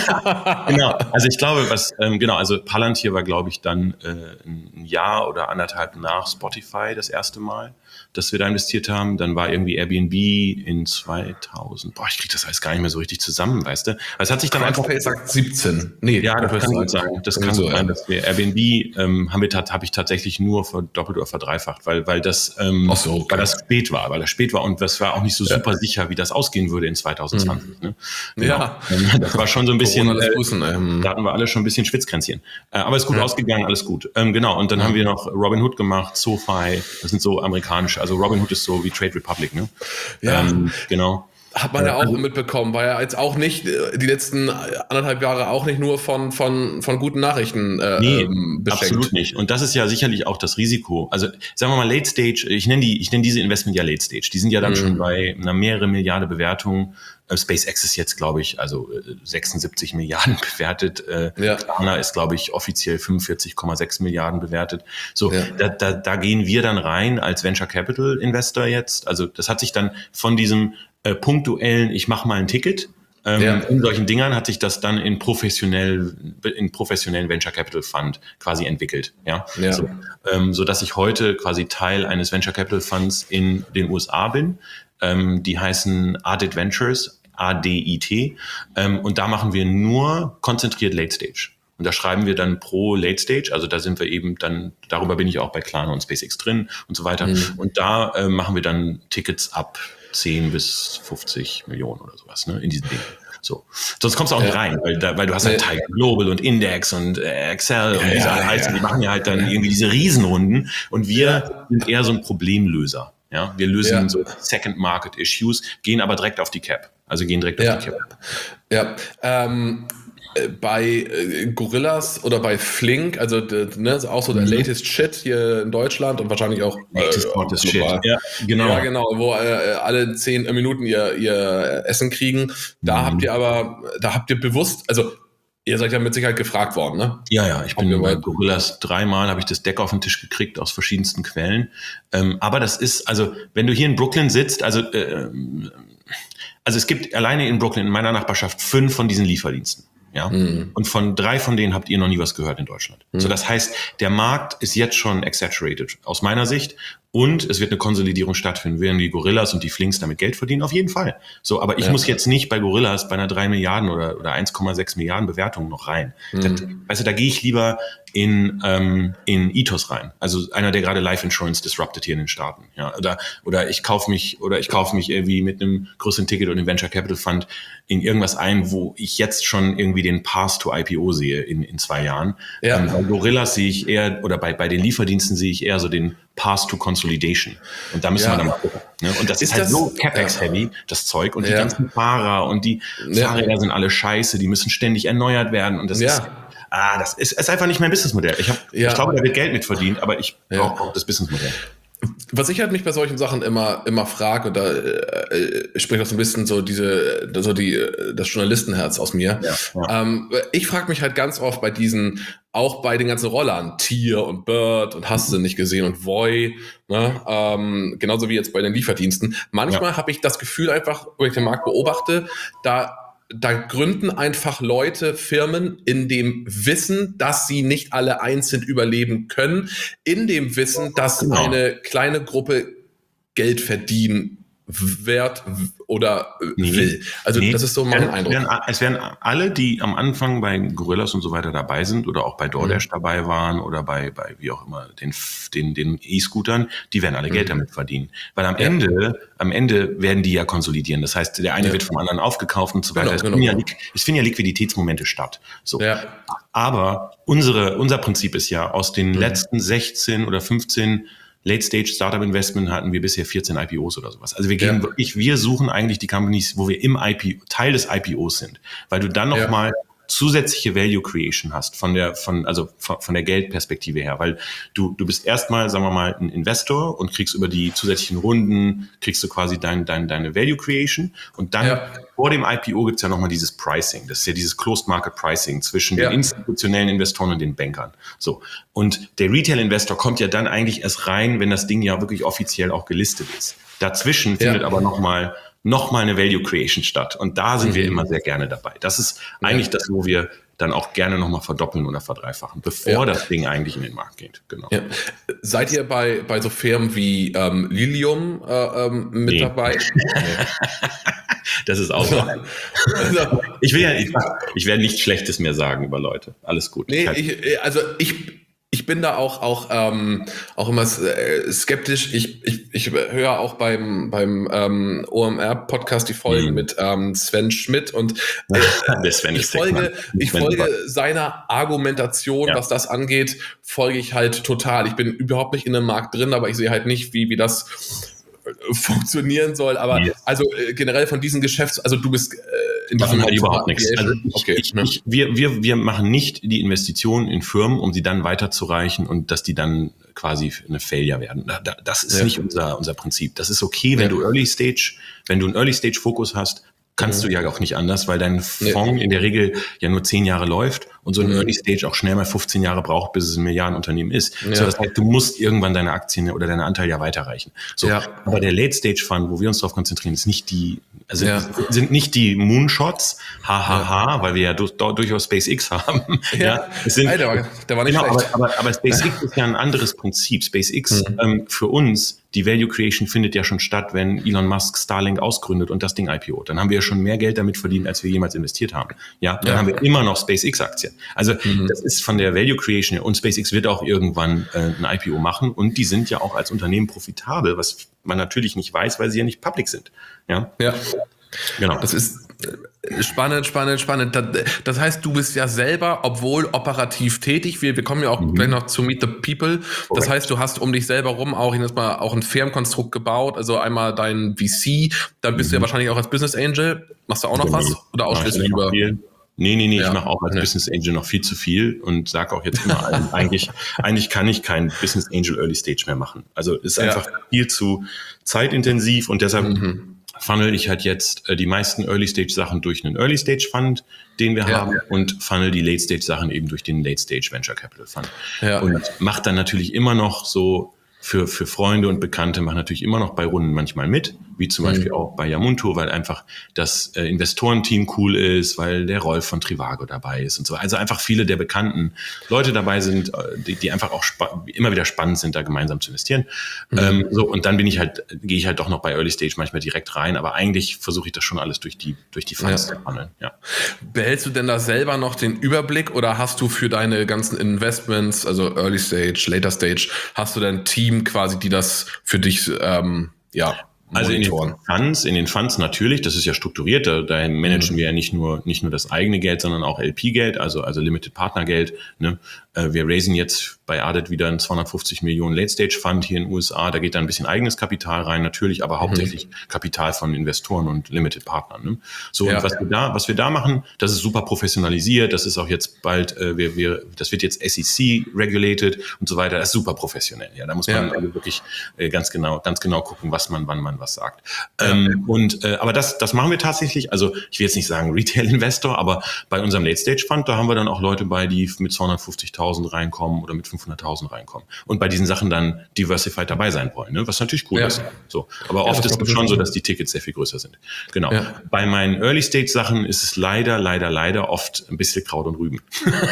[SPEAKER 3] Genau, also ich glaube, was ähm, genau, also Palantir war, glaube ich, dann äh, ein Jahr oder anderthalb nach Spotify das erste Mal, dass wir da investiert haben. Dann war irgendwie Airbnb in zweitausend. Boah, ich kriege das alles gar nicht mehr so richtig zusammen, weißt du? Weil es hat sich dann einfach
[SPEAKER 4] sagt siebzehn. Nee,
[SPEAKER 3] ja, das kann gut sein. Das kann
[SPEAKER 4] so
[SPEAKER 3] sein, ja. dass wir Airbnb ähm, haben wir habe ich tatsächlich nur verdoppelt oder verdreifacht, weil weil das ähm,
[SPEAKER 4] Ach so, okay.
[SPEAKER 3] weil das spät war, weil das spät war und das war auch nicht so super ja. sicher, wie das ausgehen würde in zwanzig zwanzig. Mhm. Ne? Genau. Ja, das war schon so ein bisschen. Äh,
[SPEAKER 4] Grüßen, ähm.
[SPEAKER 3] Da hatten wir alle schon ein bisschen Schwitzkränzchen. Äh, aber ist gut ja. ausgegangen, alles gut. Ähm, genau. Und dann mhm. haben wir noch Robinhood gemacht, SoFi. Das sind so amerikanische. Also Robinhood ist so wie Trade Republic, ne?
[SPEAKER 4] Ja.
[SPEAKER 3] Ähm, genau.
[SPEAKER 4] Hat man ja auch mitbekommen, war ja jetzt auch nicht, die letzten anderthalb Jahre auch nicht nur von, von, von guten Nachrichten äh,
[SPEAKER 3] nee,
[SPEAKER 4] beschenkt.
[SPEAKER 3] Absolut nicht. Und das ist ja sicherlich auch das Risiko. Also sagen wir mal Late Stage, ich nenne die, ich nenne diese Investment ja Late Stage. Die sind ja dann mhm. schon bei einer mehrere Milliarde Bewertung. SpaceX ist jetzt, glaube ich, also sechsundsiebzig Milliarden bewertet. Ja. Klarna ist, glaube ich, offiziell fünfundvierzig Komma sechs Milliarden bewertet. So, ja. da, da, da gehen wir dann rein als Venture Capital Investor jetzt. Also das hat sich dann von diesem äh, punktuellen, ich mache mal ein Ticket, ähm, ja. in solchen Dingern hat sich das dann in professionell, in professionellen Venture Capital Fund quasi entwickelt. Ja, ja. So, ähm, so dass ich heute quasi Teil eines Venture Capital Funds in den U S A bin. Ähm, die heißen Adit Ventures, A D I T, ähm, und da machen wir nur konzentriert Late Stage. Und da schreiben wir dann pro Late Stage, also da sind wir eben dann, darüber bin ich auch bei Klarna und SpaceX drin und so weiter. Mhm. Und da äh, machen wir dann Tickets ab zehn bis fünfzig Millionen oder sowas, ne, in diesen Dingen. So. Sonst kommst du auch ja. nicht rein, weil, da, weil du hast halt Tiger Global und Index und äh, Excel ja, und diese ja, heißen, ja. die machen ja halt dann ja. irgendwie diese Riesenrunden und wir ja. sind eher so ein Problemlöser. Ja, wir lösen ja. so Second Market Issues, gehen aber direkt auf die Cap. Also gehen direkt
[SPEAKER 4] ja.
[SPEAKER 3] auf die Cap.
[SPEAKER 4] Ja, ähm, bei äh, Gorillas oder bei Flink, also ne, auch so der mhm. latest Shit hier in Deutschland und wahrscheinlich auch
[SPEAKER 3] latest äh, Shit. Ja, genau.
[SPEAKER 4] Ja, genau, wo äh, alle zehn Minuten ihr, ihr Essen kriegen. Da mhm. habt ihr aber, da habt ihr bewusst, also ihr seid ja mit Sicherheit gefragt worden, ne?
[SPEAKER 3] Ja, ja, ich bin bei Gorillas dreimal, habe ich das Deck auf den Tisch gekriegt aus verschiedensten Quellen. Ähm, aber das ist, also wenn du hier in Brooklyn sitzt, also äh, also es gibt alleine in Brooklyn in meiner Nachbarschaft fünf von diesen Lieferdiensten. Ja, mhm. und von drei von denen habt ihr noch nie was gehört in Deutschland. Mhm. So, das heißt, der Markt ist jetzt schon exaggerated aus meiner Sicht und es wird eine Konsolidierung stattfinden. Werden die Gorillas und die Flinks damit Geld verdienen? Auf jeden Fall. So, aber ich ja. muss jetzt nicht bei Gorillas bei einer drei Milliarden oder, oder eins Komma sechs Milliarden Bewertung noch rein. Mhm. Das, weißt du, da gehe ich lieber in, ähm, in Ethos rein. Also einer, der gerade Life Insurance disrupted hier in den Staaten. Ja, oder, oder ich kaufe mich, oder ich kaufe mich irgendwie mit einem größeren Ticket und einem Venture Capital Fund in irgendwas ein, wo ich jetzt schon irgendwie den Path to I P O sehe in, in zwei Jahren.
[SPEAKER 4] Ja.
[SPEAKER 3] Ähm, bei Gorillas sehe ich eher, oder bei, bei den Lieferdiensten sehe ich eher so den Path to Consolidation. Und da müssen
[SPEAKER 4] Ja.
[SPEAKER 3] wir dann mal gucken. Ne? Und das ist,
[SPEAKER 4] Ist
[SPEAKER 3] halt
[SPEAKER 4] das-
[SPEAKER 3] so Capex-heavy, das Zeug. Und die
[SPEAKER 4] Ja.
[SPEAKER 3] ganzen Fahrer und die
[SPEAKER 4] Ja.
[SPEAKER 3] Fahrräder sind alle scheiße, die müssen ständig erneuert werden. Und das
[SPEAKER 4] Ja.
[SPEAKER 3] ist, ah, das ist, ist einfach nicht mein Businessmodell. Ich, hab,
[SPEAKER 4] Ja.
[SPEAKER 3] ich glaube, da wird Geld mit verdient, aber ich
[SPEAKER 4] Ja.
[SPEAKER 3] brauche auch das Businessmodell.
[SPEAKER 4] Was ich halt mich bei solchen Sachen immer, immer frage, und da äh, spricht auch so ein bisschen so diese, so die, das Journalistenherz aus mir.
[SPEAKER 3] Ja, ja.
[SPEAKER 4] Ähm, ich frage mich halt ganz oft bei diesen, auch bei den ganzen Rollern, Tier und Bird und hast du nicht gesehen und Voi, ne? ähm, genauso wie jetzt bei den Lieferdiensten. Manchmal
[SPEAKER 3] Ja.
[SPEAKER 4] habe ich das Gefühl einfach, wenn ich den Markt beobachte, da Da gründen einfach Leute Firmen in dem Wissen, dass sie nicht alle einzeln überleben können, in dem Wissen, dass
[SPEAKER 3] Genau.
[SPEAKER 4] eine kleine Gruppe Geld verdienen wert oder
[SPEAKER 3] Nee.
[SPEAKER 4] will. Also
[SPEAKER 3] Nee.
[SPEAKER 4] das ist so mein
[SPEAKER 3] Ja,
[SPEAKER 4] Eindruck.
[SPEAKER 3] Es werden, es werden alle, die am Anfang bei Gorillas und so weiter dabei sind oder auch bei DoorDash
[SPEAKER 4] Mhm.
[SPEAKER 3] dabei waren oder bei, bei wie auch immer den, den, den E-Scootern, die werden alle Geld
[SPEAKER 4] Mhm.
[SPEAKER 3] damit verdienen. Weil am
[SPEAKER 4] Ja.
[SPEAKER 3] Ende, am Ende werden die ja konsolidieren. Das heißt, der eine
[SPEAKER 4] Ja.
[SPEAKER 3] wird vom anderen aufgekauft und so weiter.
[SPEAKER 4] Genau,
[SPEAKER 3] es,
[SPEAKER 4] genau,
[SPEAKER 3] finden ja,
[SPEAKER 4] genau.
[SPEAKER 3] Liq- es finden ja Liquiditätsmomente statt. So.
[SPEAKER 4] Ja.
[SPEAKER 3] Aber unsere, unser Prinzip ist ja, aus den
[SPEAKER 4] Mhm.
[SPEAKER 3] letzten sechzehn oder fünfzehn Late-Stage Startup Investment hatten wir bisher vierzehn I P Os oder sowas. Also wir gehen
[SPEAKER 4] Ja.
[SPEAKER 3] wirklich, wir suchen eigentlich die Companies, wo wir im I P O, Teil des I P Os sind, weil du dann
[SPEAKER 4] Ja.
[SPEAKER 3] nochmal zusätzliche Value Creation hast von der, von, also von, von der Geldperspektive her, weil du, du bist erstmal, sagen wir mal, ein Investor und kriegst über die zusätzlichen Runden, kriegst du quasi dein, dein, deine Value Creation und dann
[SPEAKER 4] Ja.
[SPEAKER 3] vor dem I P O gibt's ja nochmal dieses Pricing. Das ist ja dieses Closed Market Pricing zwischen
[SPEAKER 4] Ja.
[SPEAKER 3] den institutionellen Investoren und den Bankern. So. Und der Retail-Investor kommt ja dann eigentlich erst rein, wenn das Ding ja wirklich offiziell auch gelistet ist. Dazwischen
[SPEAKER 4] Ja.
[SPEAKER 3] findet aber nochmal noch mal eine Value Creation statt. Und da sind wir
[SPEAKER 4] Mhm.
[SPEAKER 3] immer sehr gerne dabei. Das ist eigentlich das, wo wir dann auch gerne nochmal verdoppeln oder verdreifachen, bevor
[SPEAKER 4] Ja.
[SPEAKER 3] das Ding eigentlich in den Markt geht. Genau.
[SPEAKER 4] Ja. Seid ihr bei, bei so Firmen wie ähm, Lilium äh, ähm, mit
[SPEAKER 3] Nee.
[SPEAKER 4] dabei?
[SPEAKER 3] Das ist auch so.
[SPEAKER 4] Also,
[SPEAKER 3] Ich will ja, ich, ich werde nichts Schlechtes mehr sagen über Leute. Alles gut.
[SPEAKER 4] nee,
[SPEAKER 3] Kein-
[SPEAKER 4] ich, also ich, ich bin da auch, auch, ähm, auch immer äh, skeptisch. Ich, ich, ich höre auch beim, beim ähm, O M R-Podcast die Folgen
[SPEAKER 3] Mhm.
[SPEAKER 4] mit ähm, Sven Schmidt und äh,
[SPEAKER 3] Der Sven
[SPEAKER 4] ich
[SPEAKER 3] ist der
[SPEAKER 4] folge,
[SPEAKER 3] Mann.
[SPEAKER 4] ich
[SPEAKER 3] Sven
[SPEAKER 4] folge
[SPEAKER 3] super.
[SPEAKER 4] seiner Argumentation,
[SPEAKER 3] Ja.
[SPEAKER 4] was das angeht, folge ich halt total. Ich bin überhaupt nicht in dem Markt drin, aber ich sehe halt nicht, wie, wie das funktionieren soll. Aber
[SPEAKER 3] Yes.
[SPEAKER 4] also äh, generell von diesen Geschäfts, also du bist äh, in
[SPEAKER 3] Machen
[SPEAKER 4] diesem
[SPEAKER 3] halt überhaupt nichts. Also ich,
[SPEAKER 4] okay,
[SPEAKER 3] ich,
[SPEAKER 4] ne?
[SPEAKER 3] ich, wir, wir, wir machen nicht die Investitionen in Firmen, um sie dann weiterzureichen und dass die dann quasi eine Failure werden. Da- da- Das ist
[SPEAKER 4] Ja.
[SPEAKER 3] nicht unser, unser Prinzip. Das ist okay, wenn
[SPEAKER 4] Ja.
[SPEAKER 3] du Early Stage, wenn du einen Early Stage Fokus hast, kannst
[SPEAKER 4] Mhm.
[SPEAKER 3] du ja auch nicht anders, weil dein
[SPEAKER 4] Nee.
[SPEAKER 3] Fonds in der Regel ja nur zehn Jahre läuft und so ein
[SPEAKER 4] Mhm.
[SPEAKER 3] Early Stage auch schnell mal fünfzehn Jahre braucht, bis es ein Milliardenunternehmen ist.
[SPEAKER 4] Ja.
[SPEAKER 3] So, das heißt, du musst irgendwann deine Aktien oder deine Anteile ja weiterreichen. So,
[SPEAKER 4] Ja.
[SPEAKER 3] aber der Late Stage Fund, wo wir uns darauf konzentrieren, ist nicht die, also
[SPEAKER 4] Ja.
[SPEAKER 3] sind nicht die Moonshots, hahaha, weil wir ja du, du, durchaus SpaceX haben. Ja, es sind,
[SPEAKER 4] Ey, der war, der war nicht
[SPEAKER 3] genau,
[SPEAKER 4] schlecht.
[SPEAKER 3] aber, aber, aber SpaceX ist ja ein anderes Prinzip. SpaceX
[SPEAKER 4] Mhm.
[SPEAKER 3] ähm, für uns, die Value Creation findet ja schon statt, wenn Elon Musk Starlink ausgründet und das Ding I P O. Dann haben wir ja schon mehr Geld damit verdient, als wir jemals investiert haben. Ja, dann
[SPEAKER 4] Ja.
[SPEAKER 3] haben wir immer noch SpaceX-Aktien. Also
[SPEAKER 4] Mhm.
[SPEAKER 3] das ist von der Value Creation her. Und SpaceX wird auch irgendwann äh, ein I P O machen und die sind ja auch als Unternehmen profitabel, was man natürlich nicht weiß, weil sie ja nicht public sind. Ja,
[SPEAKER 4] Ja.
[SPEAKER 3] genau.
[SPEAKER 4] Das ist äh, spannend, spannend, spannend. Das, das heißt, du bist ja selber, obwohl operativ tätig, wir, wir kommen ja auch
[SPEAKER 3] Mhm.
[SPEAKER 4] gleich noch zu Meet the People. Das
[SPEAKER 3] Korrekt.
[SPEAKER 4] heißt, du hast um dich selber rum auch, ich nenne es mal, auch ein Firmenkonstrukt gebaut, also einmal dein V C, dann bist du ja
[SPEAKER 3] Mhm.
[SPEAKER 4] wahrscheinlich auch als Business Angel. Machst du auch noch
[SPEAKER 3] Genau.
[SPEAKER 4] was? Oder ausschließlich
[SPEAKER 3] Mach ich noch
[SPEAKER 4] über...
[SPEAKER 3] viel? Nee, nee, nee,
[SPEAKER 4] Ja.
[SPEAKER 3] ich mache auch als
[SPEAKER 4] Nee.
[SPEAKER 3] Business Angel noch viel zu viel und sage auch jetzt immer allen, eigentlich, eigentlich kann ich kein Business Angel Early Stage mehr machen. Also ist
[SPEAKER 4] Ja.
[SPEAKER 3] einfach viel zu zeitintensiv und deshalb
[SPEAKER 4] Mhm.
[SPEAKER 3] funnel ich halt jetzt äh, die meisten Early Stage Sachen durch einen Early Stage Fund, den wir
[SPEAKER 4] Ja.
[SPEAKER 3] haben, und funnel die Late Stage Sachen eben durch den Late Stage Venture Capital Fund.
[SPEAKER 4] Ja.
[SPEAKER 3] Und macht dann natürlich immer noch so für, für Freunde und Bekannte, macht natürlich immer noch bei Runden manchmal mit, wie zum Beispiel
[SPEAKER 4] Mhm.
[SPEAKER 3] auch bei Yamunto, weil einfach das äh, Investorenteam cool ist, weil der Rolf von Trivago dabei ist und so. Also einfach viele der bekannten Leute dabei sind, äh, die, die einfach auch spa- immer wieder spannend sind, da gemeinsam zu investieren. Mhm. Ähm, so, und dann bin ich halt, gehe ich halt doch noch bei Early Stage manchmal direkt rein, aber eigentlich versuche ich das schon alles durch die, durch die Funds
[SPEAKER 4] Ja.
[SPEAKER 3] zu handeln. Ja.
[SPEAKER 4] Behältst du denn da selber noch den Überblick oder hast du für deine ganzen Investments, also Early Stage, Later Stage, hast du dann ein Team quasi, die das für dich ähm, ja,
[SPEAKER 3] Also in den
[SPEAKER 4] monitoren?
[SPEAKER 3] Funds, in den Funds natürlich, das ist ja strukturiert, da, da managen mhm. wir ja nicht nur, nicht nur das eigene Geld, sondern auch L P-Geld, also, also Limited Partner Geld. Ne? Wir raisen jetzt bei Ardent wieder einen zweihundertfünfzig Millionen Late-Stage-Fund hier in den U S A. Da geht da ein bisschen eigenes Kapital rein, natürlich, aber hauptsächlich mhm. Kapital von Investoren und Limited Partnern. Ne? So, ja. Und was wir da, was wir da machen, das ist super professionalisiert. Das ist auch jetzt bald, äh, wir, wir, das wird jetzt S E C-regulated und so weiter. Das ist super professionell. Ja, da muss man ja. also wirklich äh, ganz genau, ganz genau gucken, was man, wann man was sagt. Ja. Ähm, und, äh, aber das, das machen wir tatsächlich. Also, ich will jetzt nicht sagen Retail-Investor, aber bei unserem Late-Stage-Fund, da haben wir dann auch Leute bei, die mit zweihundertfünfzigtausend reinkommen oder mit fünfhunderttausend reinkommen und bei diesen Sachen dann diversified dabei sein wollen, ne? Was natürlich cool ja. ist. So, aber ja, oft ist es schon so, dass die Tickets sehr viel größer sind. Genau. Ja. Bei meinen Early-Stage-Sachen ist es leider, leider, leider oft ein bisschen Kraut und Rüben.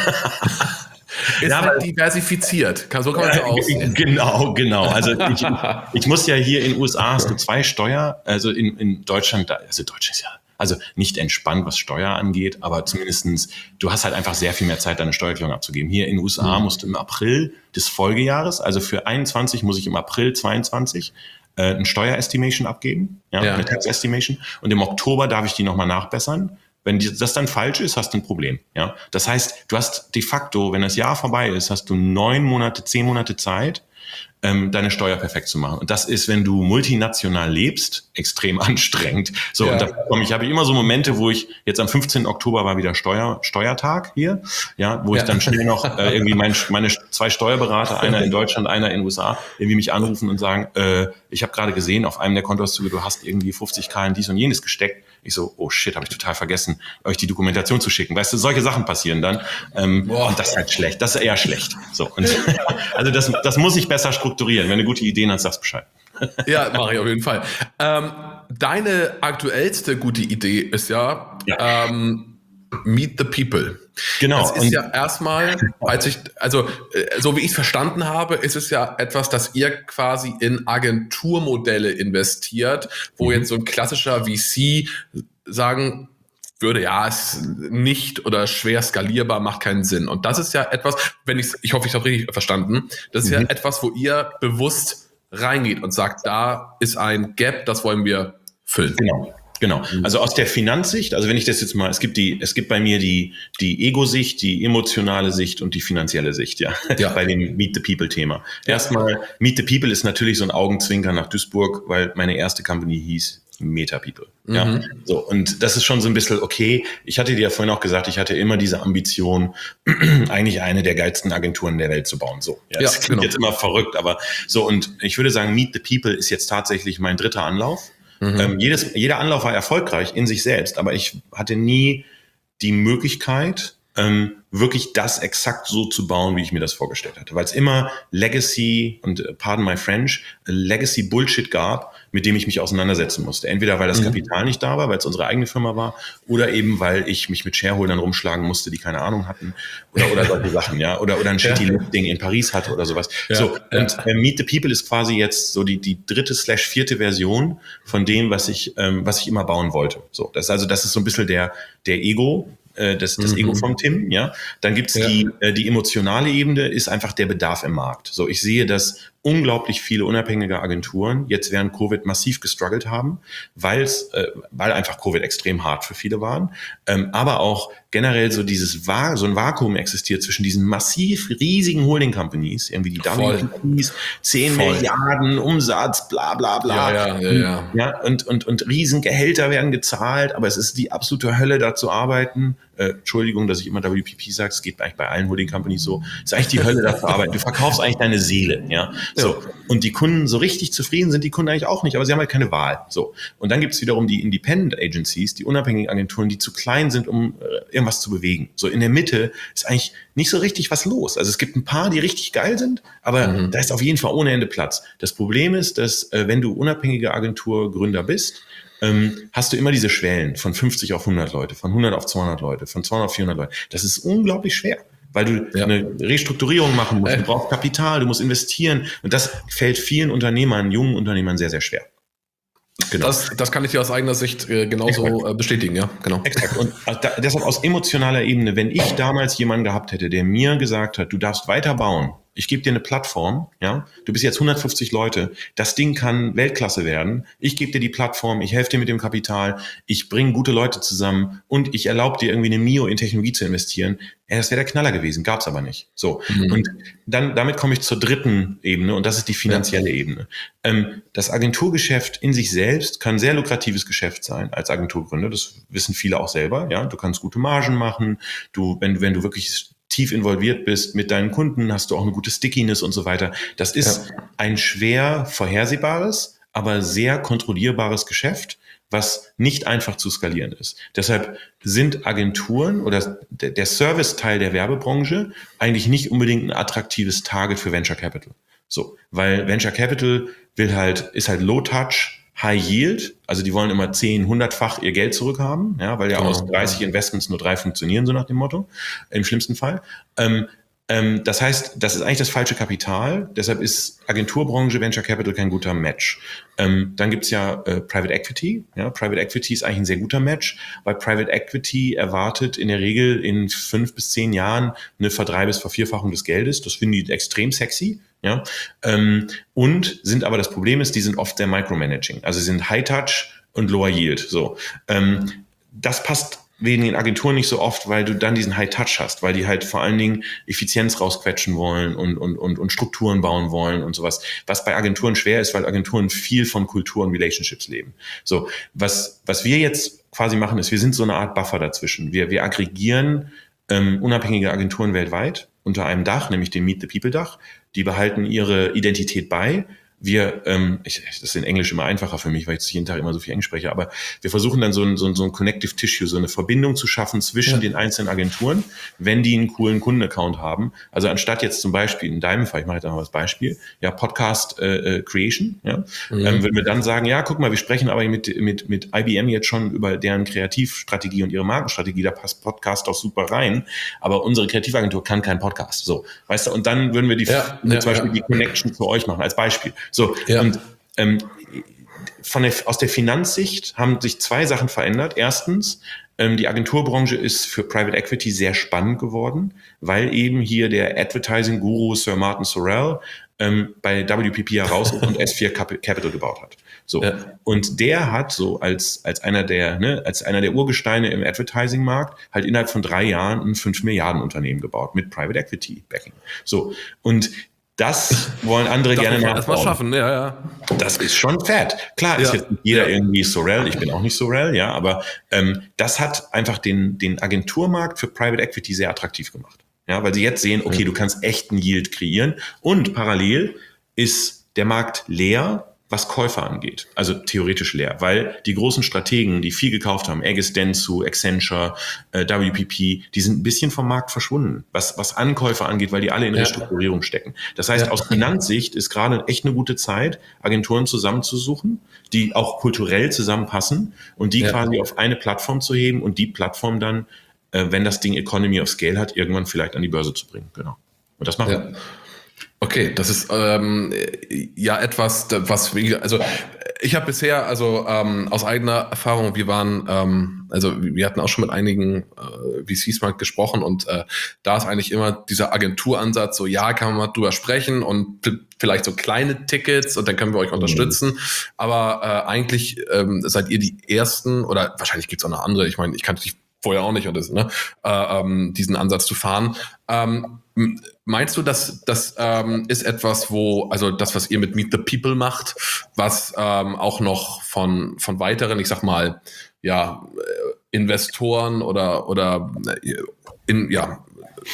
[SPEAKER 4] Ist ja, halt diversifiziert. So kann man es ja aussehen.
[SPEAKER 3] Genau, genau. Also ich, ich muss ja hier in den U S A hast du zwei Steuer, also in, in Deutschland, also Deutschland ist ja also nicht entspannt, was Steuer angeht, aber zumindestens du hast halt einfach sehr viel mehr Zeit, deine Steuererklärung abzugeben. Hier in den U S A mhm. musst du im April des Folgejahres, also für einundzwanzig muss ich im April zweiundzwanzig äh, ein Steuerestimation abgeben, ja, ja. eine Tax Estimation, und im Oktober darf ich die nochmal nachbessern. Wenn das dann falsch ist, hast du ein Problem. Ja, das heißt, du hast de facto, wenn das Jahr vorbei ist, hast du neun Monate, zehn Monate Zeit, ähm, deine Steuer perfekt zu machen. Und das ist, wenn du multinational lebst, extrem anstrengend. So, ja. Und da komme ich, habe ich immer so Momente, wo ich jetzt am fünfzehnten Oktober war wieder Steuer, Steuertag hier, ja, wo ja. ich dann schnell noch äh, irgendwie mein, meine zwei Steuerberater, einer in Deutschland, einer in den U S A, irgendwie mich anrufen und sagen, äh, ich habe gerade gesehen, auf einem der Kontoauszüge, du hast irgendwie fünfzig K in dies und jenes gesteckt. Ich so, oh shit, habe ich total vergessen, euch die Dokumentation zu schicken. Weißt du, solche Sachen passieren dann. Ähm, und das ist halt schlecht. Das ist eher schlecht. So, und also das, das muss ich besser strukturieren. Wenn du gute Ideen hast, sagst Bescheid.
[SPEAKER 4] Ja, mache ich auf jeden Fall. Ähm, deine aktuellste gute Idee ist ja, ja. Ähm, Meet the People.
[SPEAKER 3] Genau.
[SPEAKER 4] Das ist und ja erstmal, als ich, also so wie ich es verstanden habe, ist es ja etwas, dass ihr quasi in Agenturmodelle investiert, wo mhm. jetzt so ein klassischer V C sagen würde, ja, ist nicht oder schwer skalierbar, macht keinen Sinn. Und das ist ja etwas, wenn ich ich hoffe, ich habe richtig verstanden, das ist mhm. ja etwas, wo ihr bewusst reingeht und sagt, da ist ein Gap, das wollen wir füllen.
[SPEAKER 3] Genau. Genau. Also aus der Finanzsicht, also wenn ich das jetzt mal, es gibt die, es gibt bei mir die, die Ego-Sicht, die emotionale Sicht und die finanzielle Sicht, ja, ja. bei dem Meet the People-Thema. Ja. Erstmal, Meet the People ist natürlich so ein Augenzwinkern nach Duisburg, weil meine erste Company hieß Meta People. Mhm. Ja, so. Und das ist schon so ein bisschen okay. Ich hatte dir ja vorhin auch gesagt, ich hatte immer diese Ambition, eigentlich eine der geilsten Agenturen der Welt zu bauen. So. Ja, das ja, klingt genau. jetzt immer verrückt, aber so. Und ich würde sagen, Meet the People ist jetzt tatsächlich mein dritter Anlauf. Mhm. Ähm, jedes, jeder Anlauf war erfolgreich in sich selbst, aber ich hatte nie die Möglichkeit, ähm, wirklich das exakt so zu bauen, wie ich mir das vorgestellt hatte. Weil es immer Legacy, und uh, pardon my French, Legacy Bullshit gab, mit dem ich mich auseinandersetzen musste. Entweder weil das mhm. Kapital nicht da war, weil es unsere eigene Firma war, oder eben weil ich mich mit Shareholdern rumschlagen musste, die keine Ahnung hatten, oder, oder solche Sachen, ja, oder, oder ein shitty ja. Ding in Paris hatte oder sowas. Ja. So, und äh, Meet the People ist quasi jetzt so die, die dritte slash vierte Version von dem, was ich, ähm, was ich immer bauen wollte. So, das ist also, das ist so ein bisschen der, der Ego, das, das mhm. Ego vom Tim, ja. Dann gibt's ja. die, die emotionale Ebene, ist einfach der Bedarf im Markt. So, ich sehe, dass unglaublich viele unabhängige Agenturen jetzt während Covid massiv gestruggelt haben, weil's, äh, weil einfach Covid extrem hart für viele waren. Ähm, aber auch generell so dieses Va- so ein Vakuum existiert zwischen diesen massiv riesigen Holding Companies, irgendwie die W P Ps, zehn Milliarden Umsatz, bla bla bla.
[SPEAKER 4] Ja, ja, ja, ja.
[SPEAKER 3] ja und, und, und riesen Gehälter werden gezahlt, aber es ist die absolute Hölle, da zu arbeiten. äh, Entschuldigung, dass ich immer W P P sage, es geht eigentlich bei allen Holding Companies so, ist eigentlich die Hölle, da zu arbeiten. Du verkaufst eigentlich deine Seele, ja. So. Und die Kunden, so richtig zufrieden sind die Kunden eigentlich auch nicht, aber sie haben halt keine Wahl. So. Und dann gibt es wiederum die Independent Agencies, die unabhängigen Agenturen, die zu klein sind, um äh, irgendwas zu bewegen. So in der Mitte ist eigentlich nicht so richtig was los. Also es gibt ein paar, die richtig geil sind, aber mhm. da ist auf jeden Fall ohne Ende Platz. Das Problem ist, dass äh, wenn du unabhängige Agenturgründer bist, ähm, hast du immer diese Schwellen von fünfzig auf hundert Leute, von hundert auf zweihundert Leute, von zweihundert auf vierhundert Leute. Das ist unglaublich schwer, weil du ja. eine Restrukturierung machen musst. Du brauchst Kapital, du musst investieren. Und das fällt vielen Unternehmern, jungen Unternehmern sehr, sehr schwer.
[SPEAKER 4] Genau. Das, das kann ich dir aus eigener Sicht äh, genauso Exakt. bestätigen, ja, genau.
[SPEAKER 3] Exakt. Und da, deshalb aus emotionaler Ebene, wenn ich damals jemanden gehabt hätte, der mir gesagt hat, du darfst weiter bauen, ich gebe dir eine Plattform, ja, du bist jetzt hundertfünfzig Leute, das Ding kann Weltklasse werden, ich gebe dir die Plattform, ich helfe dir mit dem Kapital, ich bringe gute Leute zusammen und ich erlaube dir irgendwie eine Mio in Technologie zu investieren, ja, das wäre der Knaller gewesen, gab's aber nicht. So. Mhm. Und dann, damit komme ich zur dritten Ebene und das ist die finanzielle ja. Ebene. Ähm, das Agenturgeschäft in sich selbst kann ein sehr lukratives Geschäft sein als Agenturgründer, das wissen viele auch selber, ja, du kannst gute Margen machen, du, wenn, wenn du wirklich tief involviert bist mit deinen Kunden, hast du auch eine gute Stickiness und so weiter. Das ist ja. ein schwer vorhersehbares, aber sehr kontrollierbares Geschäft, was nicht einfach zu skalieren ist. Deshalb sind Agenturen oder der Service-Teil der Werbebranche eigentlich nicht unbedingt ein attraktives Target für Venture Capital. So, weil Venture Capital will halt, ist halt Low Touch, High Yield, also die wollen immer zehn, hundertfach ihr Geld zurückhaben, ja, weil ja genau, aus dreißig ja. Investments nur drei funktionieren, so nach dem Motto, im schlimmsten Fall. Ähm, ähm, das heißt, das ist eigentlich das falsche Kapital, deshalb ist Agenturbranche, Venture Capital kein guter Match. Ähm, dann gibt's ja äh, Private Equity, ja, Private Equity ist eigentlich ein sehr guter Match, weil Private Equity erwartet in der Regel in fünf bis zehn Jahren eine Verdrei- bis Vervierfachung des Geldes, das finden die extrem sexy. Ja, ähm, und sind aber das Problem ist, die sind oft sehr micromanaging. Also sie sind High Touch und Lower Yield. So, ähm, das passt wegen den Agenturen nicht so oft, weil du dann diesen High Touch hast, weil die halt vor allen Dingen Effizienz rausquetschen wollen und und und und Strukturen bauen wollen und sowas. Was bei Agenturen schwer ist, weil Agenturen viel von Kultur und Relationships leben. So, was was wir jetzt quasi machen, ist, wir sind so eine Art Buffer dazwischen. Wir wir aggregieren ähm, unabhängige Agenturen weltweit unter einem Dach, nämlich dem Meet the People Dach. Die behalten ihre Identität bei. Wir, ähm, ich, das ist in Englisch immer einfacher für mich, weil ich jeden Tag immer so viel Englisch spreche, aber wir versuchen dann so ein, so ein, so ein Connective Tissue, so eine Verbindung zu schaffen zwischen ja. den einzelnen Agenturen, wenn die einen coolen Kundenaccount haben. Also anstatt jetzt zum Beispiel, in deinem Fall, ich mache jetzt einmal das Beispiel, ja, Podcast äh, Creation, ja, mhm. ähm, würden wir dann sagen, ja, guck mal, wir sprechen aber mit, mit, mit I B M jetzt schon über deren Kreativstrategie und ihre Markenstrategie, da passt Podcast auch super rein, aber unsere Kreativagentur kann keinen Podcast, so, weißt du, und dann würden wir die,
[SPEAKER 4] ja,
[SPEAKER 3] zum
[SPEAKER 4] ja,
[SPEAKER 3] Beispiel
[SPEAKER 4] ja.
[SPEAKER 3] die Connection zu euch machen, als Beispiel. So,
[SPEAKER 4] ja.
[SPEAKER 3] und ähm, von der, aus der Finanzsicht haben sich zwei Sachen verändert. Erstens, ähm, die Agenturbranche ist für Private Equity sehr spannend geworden, weil eben hier der Advertising-Guru Sir Martin Sorrell ähm, bei W P P heraus und S vier Capital gebaut hat. So, ja. Und der hat so als als einer der ne, als einer der Urgesteine im Advertising-Markt halt innerhalb von drei Jahren ein fünf Milliarden Unternehmen gebaut mit Private Equity Backing. So, und das wollen andere gerne nachbauen.
[SPEAKER 4] Das mal schaffen, ja, ja.
[SPEAKER 3] Das ist schon fett. Klar ist ja. jetzt nicht jeder ja. irgendwie Sorrell, ich bin auch nicht Sorrell, ja, aber ähm, das hat einfach den, den Agenturmarkt für Private Equity sehr attraktiv gemacht. Ja, weil sie jetzt sehen, okay, ja. du kannst echten Yield kreieren und parallel ist der Markt leer, was Käufer angeht, also theoretisch leer, weil die großen Strategen, die viel gekauft haben, Aegis Dentsu, Accenture, äh, W P P, die sind ein bisschen vom Markt verschwunden, was was Ankäufer angeht, weil die alle in Restrukturierung stecken. Das heißt, ja. aus Finanzsicht ist gerade echt eine gute Zeit, Agenturen zusammenzusuchen, die auch kulturell zusammenpassen und die ja. quasi auf eine Plattform zu heben und die Plattform dann, äh, wenn das Ding Economy of Scale hat, irgendwann vielleicht an die Börse zu bringen. Genau. Und das machen
[SPEAKER 4] ja. wir. Okay, das ist ähm, ja etwas, was wir, also ich habe bisher, also ähm, aus eigener Erfahrung, wir waren, ähm, also wir hatten auch schon mit einigen äh, V Cs mal gesprochen und äh, da ist eigentlich immer dieser Agenturansatz, so ja, kann man mal drüber sprechen und vielleicht so kleine Tickets und dann können wir euch unterstützen, mhm. aber äh, eigentlich ähm, seid ihr die Ersten oder wahrscheinlich gibt's auch noch andere, ich meine, ich kannte dich vorher auch nicht und das, ne, äh, ähm, diesen Ansatz zu fahren. Ähm, Meinst du, dass das ähm, ist etwas, wo, also das, was ihr mit Meet the People macht, was ähm, auch noch von von weiteren, ich sag mal, ja, Investoren oder, oder in, ja,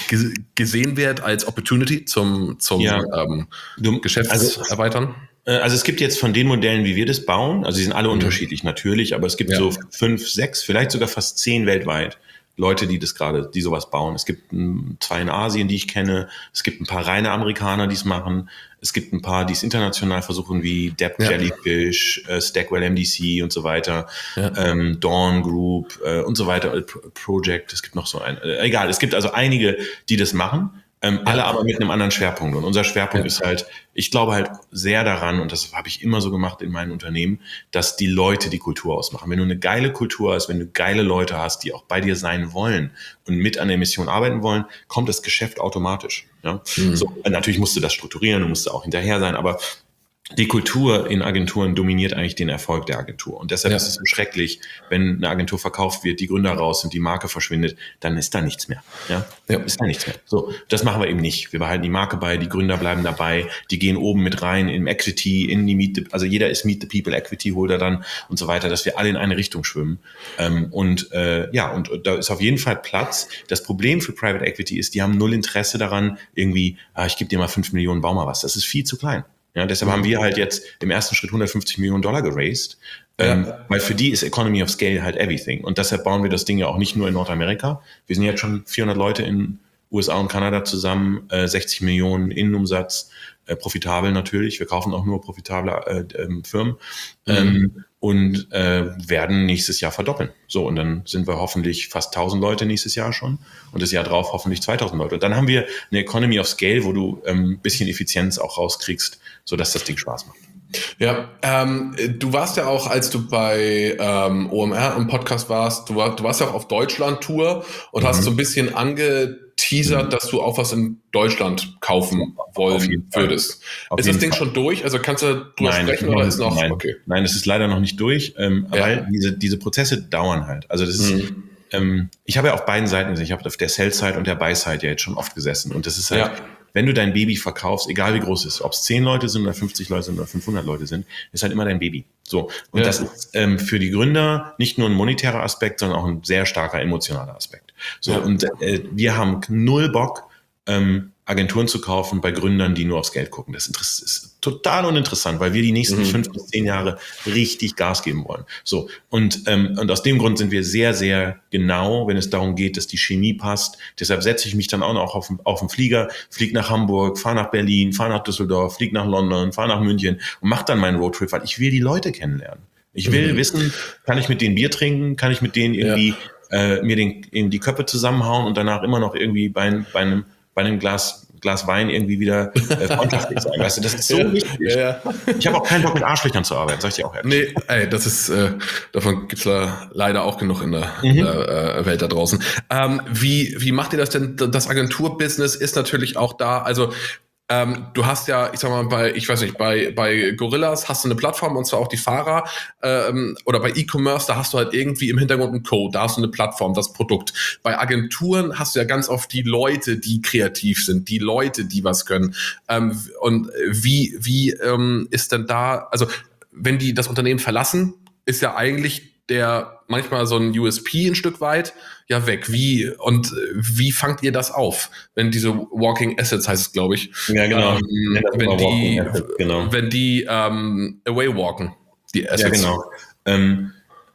[SPEAKER 4] gesehen wird als Opportunity zum, zum
[SPEAKER 3] ja.
[SPEAKER 4] ähm,
[SPEAKER 3] du,
[SPEAKER 4] Geschäftserweitern?
[SPEAKER 3] Also, also es gibt jetzt von den Modellen, wie wir das bauen, also sie sind alle mhm. unterschiedlich natürlich, aber es gibt ja. so fünf, sechs, vielleicht sogar fast zehn weltweit Leute, die das gerade, die sowas bauen. Es gibt ein, zwei in Asien, die ich kenne. Es gibt ein paar reine Amerikaner, die es machen. Es gibt ein paar, die es international versuchen, wie Depp ja. Jellyfish, äh, Stackwell M D C und so weiter, ja. ähm, Dawn Group äh, und so weiter, äh, Project. Es gibt noch so ein, äh, egal. Es gibt also einige, die das machen. Ähm, ja. Alle aber mit einem anderen Schwerpunkt. Und unser Schwerpunkt ja. ist halt, ich glaube halt sehr daran, und das habe ich immer so gemacht in meinen Unternehmen, dass die Leute die Kultur ausmachen. Wenn du eine geile Kultur hast, wenn du geile Leute hast, die auch bei dir sein wollen und mit an der Mission arbeiten wollen, kommt das Geschäft automatisch. Ja? Mhm. So, natürlich musst du das strukturieren, du musst auch hinterher sein, aber die Kultur in Agenturen dominiert eigentlich den Erfolg der Agentur. Und deshalb ja. ist es so schrecklich, wenn eine Agentur verkauft wird, die Gründer raus sind, die Marke verschwindet, dann ist da nichts mehr. Ja, ja. ist da nichts mehr. So, das machen wir eben nicht. Wir behalten die Marke bei, die Gründer bleiben dabei, die gehen oben mit rein im Equity, in die Meet the, also jeder ist Meet the People Equity Holder dann und so weiter, dass wir alle in eine Richtung schwimmen. Ähm, und äh, ja, und da ist auf jeden Fall Platz. Das Problem für Private Equity ist, die haben null Interesse daran, irgendwie, ah, ich gebe dir mal fünf Millionen, bau mal was. Das ist viel zu klein. Ja, deshalb mhm. haben wir halt jetzt im ersten Schritt hundertfünfzig Millionen Dollar geraced, ja. ähm, weil für die ist Economy of Scale halt everything. Und deshalb bauen wir das Ding ja auch nicht nur in Nordamerika. Wir sind jetzt schon vierhundert Leute in U S A und Kanada zusammen, äh, sechzig Millionen Innenumsatz, äh, profitabel natürlich. Wir kaufen auch nur profitable äh, äh, Firmen mhm. ähm, und äh, werden nächstes Jahr verdoppeln. So, und dann sind wir hoffentlich fast tausend Leute nächstes Jahr schon und das Jahr drauf hoffentlich zweitausend Leute. Und dann haben wir eine Economy of Scale, wo du ein ähm, bisschen Effizienz auch rauskriegst, sodass das Ding Spaß macht.
[SPEAKER 4] Ja, ähm, du warst ja auch, als du bei ähm, O M R im Podcast warst, du, war, du warst ja auch auf Deutschland-Tour und mhm. hast so ein bisschen angeteasert, mhm. dass du auch was in Deutschland kaufen wollen würdest. Ist das Ding Fall. schon durch? Also kannst du drüber
[SPEAKER 3] nein,
[SPEAKER 4] sprechen oder ist noch?
[SPEAKER 3] Nein,
[SPEAKER 4] okay.
[SPEAKER 3] nein, es ist leider noch nicht durch, ähm,
[SPEAKER 4] ja.
[SPEAKER 3] weil diese, diese Prozesse dauern halt. Also das ist, mhm. ähm, ich habe ja auf beiden Seiten, also ich habe auf der Sell-Side und der Buy-Side ja jetzt schon oft gesessen und das ist halt, ja. wenn du dein Baby verkaufst, egal wie groß es ist, ob es zehn Leute sind oder fünfzig Leute sind oder fünfhundert Leute sind, ist halt immer dein Baby. So. Und ja. das ist ähm, für die Gründer nicht nur ein monetärer Aspekt, sondern auch ein sehr starker emotionaler Aspekt. So. Ja. Und äh, wir haben null Bock, ähm, Agenturen zu kaufen bei Gründern, die nur aufs Geld gucken. Das ist total uninteressant, weil wir die nächsten mhm. fünf bis zehn Jahre richtig Gas geben wollen. So. Und, ähm, und aus dem Grund sind wir sehr, sehr genau, wenn es darum geht, dass die Chemie passt. Deshalb setze ich mich dann auch noch auf, auf den Flieger, fliege nach Hamburg, fahre nach Berlin, fahre nach Düsseldorf, fliege nach London, fahre nach München und mache dann meinen Roadtrip, weil ich will die Leute kennenlernen. Ich will mhm. wissen, kann ich mit denen Bier trinken, kann ich mit denen irgendwie ja. äh, mir den, in die Köpfe zusammenhauen und danach immer noch irgendwie bei, bei einem bei einem Glas, Glas Wein irgendwie wieder äh, freundschaftlich sein. Weißt du, das ist so ja, wichtig. Ja, ja. Ich habe auch keinen Bock, mit Arschlöchern zu arbeiten, sag ich dir auch ehrlich.
[SPEAKER 4] Nee, ey, das ist, äh, davon gibt's da leider auch genug in der, mhm. der äh, Welt da draußen. Ähm, wie, wie macht ihr das denn? Das Agenturbusiness ist natürlich auch da, also Ähm, du hast ja, ich sag mal, bei, ich weiß nicht, bei, bei Gorillas hast du eine Plattform und zwar auch die Fahrer, ähm, oder bei E-Commerce, da hast du halt irgendwie im Hintergrund einen Code, da hast du eine Plattform, das Produkt. Bei Agenturen hast du ja ganz oft die Leute, die kreativ sind, die Leute, die was können. Ähm, und wie, wie ähm, ist denn da, also wenn die das Unternehmen verlassen, ist ja eigentlich der manchmal so ein U S P ein Stück weit ja weg. Wie und wie fangt ihr das auf, wenn diese Walking Assets heißt es, glaube ich.
[SPEAKER 3] Ja, genau.
[SPEAKER 4] Ähm,
[SPEAKER 3] ja,
[SPEAKER 4] wenn, die,
[SPEAKER 3] Assets, genau.
[SPEAKER 4] wenn die ähm, away walken, die Assets.
[SPEAKER 3] Ja, genau. Ähm,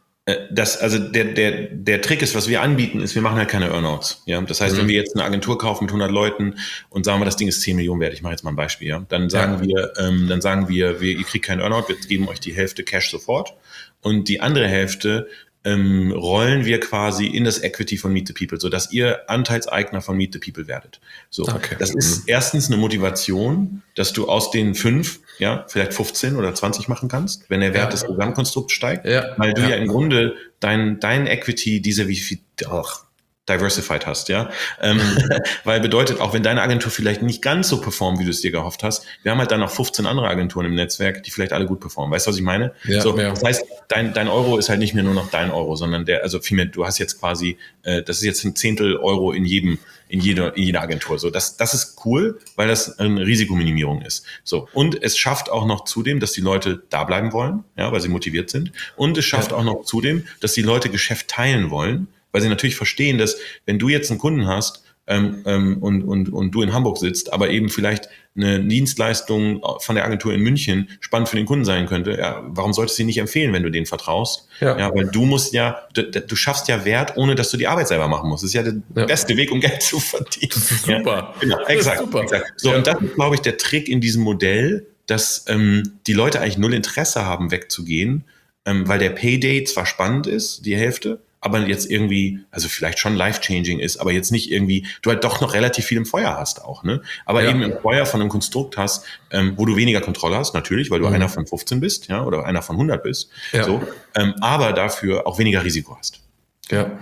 [SPEAKER 3] das, also der, der, der Trick ist, was wir anbieten, ist, wir machen halt keine Earnouts. Ja? Das heißt, mhm. wenn wir jetzt eine Agentur kaufen mit hundert Leuten und sagen wir, das Ding ist zehn Millionen wert, ich mache jetzt mal ein Beispiel, ja? dann sagen ja. wir, ähm, dann sagen wir, wir, ihr kriegt keinen Earnout, wir geben euch die Hälfte Cash sofort und die andere Hälfte ähm, rollen wir quasi in das Equity von Meet the People, sodass ihr Anteilseigner von Meet the People werdet. So, okay. Das ist mhm. erstens eine Motivation, dass du aus den fünf, ja, vielleicht fünfzehn oder zwanzig machen kannst, wenn der Wert ja. des Gesamtkonstrukts steigt, ja. weil du ja. ja im Grunde dein, dein Equity, diese wie viel, ach, diversified hast, ja. Ähm, weil bedeutet, auch wenn deine Agentur vielleicht nicht ganz so performt, wie du es dir gehofft hast, wir haben halt dann noch fünfzehn andere Agenturen im Netzwerk, die vielleicht alle gut performen. Weißt du, was ich meine?
[SPEAKER 4] Ja,
[SPEAKER 3] so,
[SPEAKER 4] ja.
[SPEAKER 3] Das heißt, dein, dein Euro ist halt nicht mehr nur noch dein Euro, sondern der, also vielmehr, du hast jetzt quasi, äh, das ist jetzt ein Zehntel Euro in jedem, in jeder, in jeder Agentur. So, das, das ist cool, weil das eine Risikominimierung ist. So. Und es schafft auch noch zudem, dass die Leute da bleiben wollen, ja, weil sie motiviert sind. Und es schafft ja. auch noch zudem, dass die Leute Geschäft teilen wollen, weil sie natürlich verstehen, dass wenn du jetzt einen Kunden hast ähm, ähm, und, und, und du in Hamburg sitzt, aber eben vielleicht eine Dienstleistung von der Agentur in München spannend für den Kunden sein könnte, ja, warum solltest du sie nicht empfehlen, wenn du denen vertraust? Ja. ja, weil du musst ja, du, du schaffst ja Wert, ohne dass du die Arbeit selber machen musst. Das ist ja der ja. beste Weg, um Geld zu verdienen.
[SPEAKER 4] Das ist super.
[SPEAKER 3] Ja, genau, exakt.
[SPEAKER 4] Super.
[SPEAKER 3] exakt. So,
[SPEAKER 4] ja.
[SPEAKER 3] und das ist, glaube ich, der Trick in diesem Modell, dass ähm, die Leute eigentlich null Interesse haben, wegzugehen, ähm, weil der Payday zwar spannend ist, die Hälfte, aber jetzt irgendwie, also vielleicht schon life-changing ist, aber jetzt nicht irgendwie, du halt doch noch relativ viel im Feuer hast auch, ne? Aber ja. eben im Feuer von einem Konstrukt hast, ähm, wo du weniger Kontrolle hast, natürlich, weil du mhm. einer von fünfzehn bist, ja, oder einer von hundert bist, ja. so, ähm, aber dafür auch weniger Risiko hast.
[SPEAKER 4] Ja.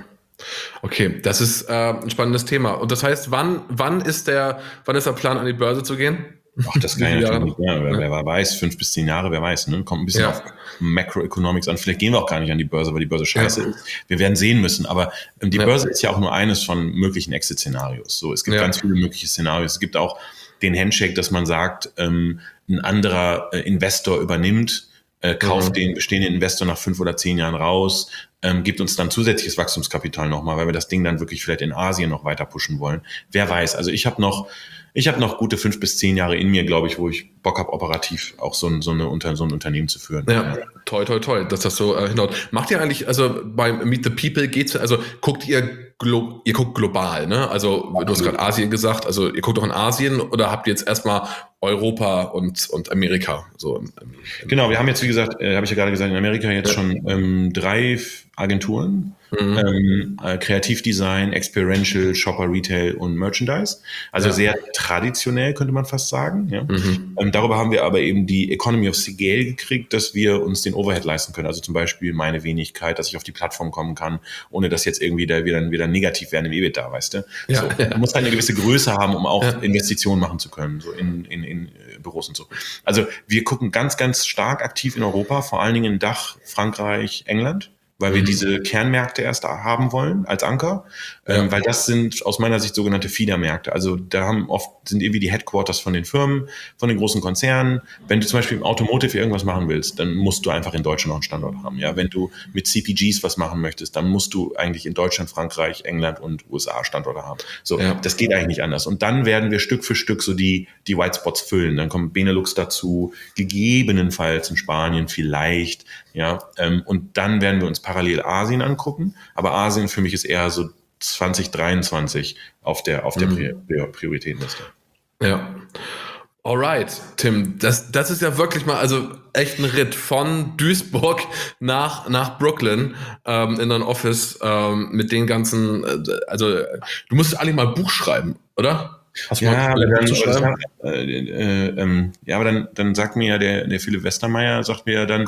[SPEAKER 4] Okay, das ist äh, ein spannendes Thema. Und das heißt, wann, wann ist der, wann ist der Plan, an die Börse zu gehen?
[SPEAKER 3] Ach, das kann ich natürlich nicht. Ja, wer, wer weiß, fünf bis zehn Jahre, wer weiß, ne? Kommt ein bisschen ja. auf Macroeconomics an. Vielleicht gehen wir auch gar nicht an die Börse, weil die Börse scheiße ja. ist. Wir werden sehen müssen. Aber ähm, die ja. Börse ist ja auch nur eines von möglichen Exit-Szenarios. So, es gibt ja. ganz viele mögliche Szenarios. Es gibt auch den Handshake, dass man sagt, ähm, ein anderer äh, Investor übernimmt, äh, kauft mhm. den bestehenden Investor nach fünf oder zehn Jahren raus, ähm, gibt uns dann zusätzliches Wachstumskapital nochmal, weil wir das Ding dann wirklich vielleicht in Asien noch weiter pushen wollen. Wer weiß. Also ich habe noch Ich habe noch gute fünf bis zehn Jahre in mir, glaube ich, wo ich Bock habe, operativ auch so ein, so, eine, so ein Unternehmen zu führen.
[SPEAKER 4] Ja, toll, toll, toll, dass das so äh, hinhaut. Macht ihr eigentlich, also bei Meet the People geht's, also guckt ihr, glo- ihr guckt global, ne? Also du hast gerade Asien gesagt, also ihr guckt auch in Asien oder habt ihr jetzt erstmal Europa und, und Amerika? So im, im
[SPEAKER 3] genau, wir haben jetzt, wie gesagt, äh, habe ich ja gerade gesagt, in Amerika jetzt ja. schon ähm, drei Agenturen. Mhm. Ähm, äh, Kreativdesign, Experiential, Shopper, Retail und Merchandise. Also ja. sehr traditionell, könnte man fast sagen. Ja? Mhm. Ähm, darüber haben wir aber eben die Economy of Scale gekriegt, dass wir uns den Overhead leisten können. Also zum Beispiel meine Wenigkeit, dass ich auf die Plattform kommen kann, ohne dass jetzt irgendwie da wieder, wieder negativ werden im EBITDA, weißt du?
[SPEAKER 4] Ja.
[SPEAKER 3] So,
[SPEAKER 4] ja.
[SPEAKER 3] Man muss halt eine gewisse Größe haben, um auch
[SPEAKER 4] ja.
[SPEAKER 3] Investitionen machen zu können, so in, in, in Büros und so. Also wir gucken ganz, ganz stark aktiv in Europa, vor allen Dingen in Dach, Frankreich, England, weil wir mhm. diese Kernmärkte erst haben wollen als Anker, ja. ähm, weil das sind aus meiner Sicht sogenannte Feedermärkte. Also da haben oft sind irgendwie die Headquarters von den Firmen, von den großen Konzernen. Wenn du zum Beispiel im Automotive irgendwas machen willst, dann musst du einfach in Deutschland noch einen Standort haben. Ja, wenn du mit C P Gs was machen möchtest, dann musst du eigentlich in Deutschland, Frankreich, England und U S A Standorte haben. So, ja. das geht eigentlich nicht anders. Und dann werden wir Stück für Stück so die die White Spots füllen. Dann kommt Benelux dazu, gegebenenfalls in Spanien vielleicht. Ja, ähm, und dann werden wir uns parallel Asien angucken. Aber Asien für mich ist eher so zwanzig dreiundzwanzig auf der, auf der mhm. Prioritätenliste.
[SPEAKER 4] Ja. Alright, Tim, das, das ist ja wirklich mal, also echt ein Ritt von Duisburg nach, nach Brooklyn ähm, in dein Office ähm, mit den ganzen, äh, also du musst eigentlich mal ein Buch schreiben, oder?
[SPEAKER 3] Hast du ja, mal aber dann, schreiben? Äh, äh, äh, ja, aber dann, dann sagt mir ja der, der Philipp Westermeier, sagt mir ja dann,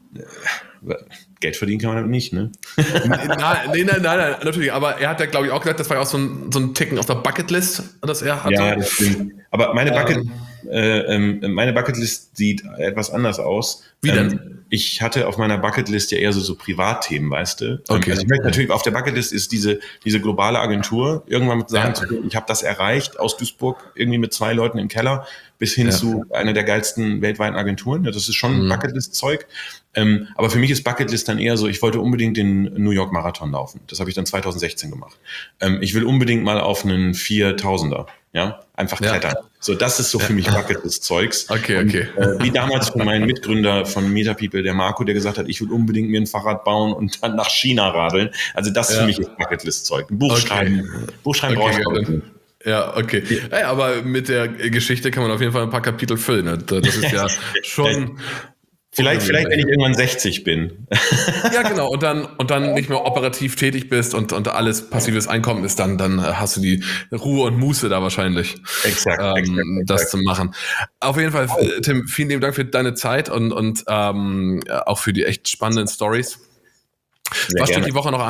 [SPEAKER 3] äh, Geld verdienen kann man damit nicht, ne?
[SPEAKER 4] nein, nein, nein, nein, nein, natürlich. Aber er hat ja, glaube ich, auch gesagt, das war ja auch so ein, so ein Ticken auf der Bucketlist, das er hatte.
[SPEAKER 3] Ja, das stimmt. Aber meine, Bucket, ähm, äh, ähm, meine Bucketlist sieht etwas anders aus.
[SPEAKER 4] Wie denn?
[SPEAKER 3] Ähm, ich hatte auf meiner Bucketlist ja eher so, so Privatthemen, weißt du?
[SPEAKER 4] Okay.
[SPEAKER 3] Also ich möchte natürlich, auf der Bucketlist ist diese, diese globale Agentur, irgendwann mit sagen zu können, ich habe das erreicht aus Duisburg, irgendwie mit zwei Leuten im Keller, bis hin ja. zu einer der geilsten weltweiten Agenturen. Ja, das ist schon mhm. Bucketlist-Zeug. Ähm, aber für mich ist Bucketlist dann eher so, ich wollte unbedingt den New York Marathon laufen. Das habe ich dann zwanzig sechzehn gemacht. Ähm, ich will unbedingt mal auf einen viertausender, ja, einfach
[SPEAKER 4] ja.
[SPEAKER 3] klettern. So, das ist so für mich Bucketlist-Zeugs.
[SPEAKER 4] Okay, okay.
[SPEAKER 3] Und, äh, wie damals von meinem Mitgründer von MetaPeople, der Marco, der gesagt hat, ich will unbedingt mir ein Fahrrad bauen und dann nach China radeln. Also das ja. für mich ist Bucketlist-Zeug. Ein Buch
[SPEAKER 4] okay.
[SPEAKER 3] schreiben, Buch schreiben
[SPEAKER 4] okay,
[SPEAKER 3] brauche ich nicht.
[SPEAKER 4] Ja, okay. Ja. Ja, aber mit der Geschichte kann man auf jeden Fall ein paar Kapitel füllen. Ne? Das ist ja schon...
[SPEAKER 3] Vielleicht, vielleicht, wenn ich irgendwann sechzig bin.
[SPEAKER 4] Ja, genau. Und dann, und dann nicht mehr operativ tätig bist und, und alles passives Einkommen ist, dann, dann hast du die Ruhe und Muße da wahrscheinlich,
[SPEAKER 3] exakt,
[SPEAKER 4] ähm,
[SPEAKER 3] exakt,
[SPEAKER 4] das
[SPEAKER 3] exakt.
[SPEAKER 4] zu machen. Auf jeden Fall, Tim, vielen lieben Dank für deine Zeit und, und ähm, auch für die echt spannenden Stories. Was steht die Woche noch an?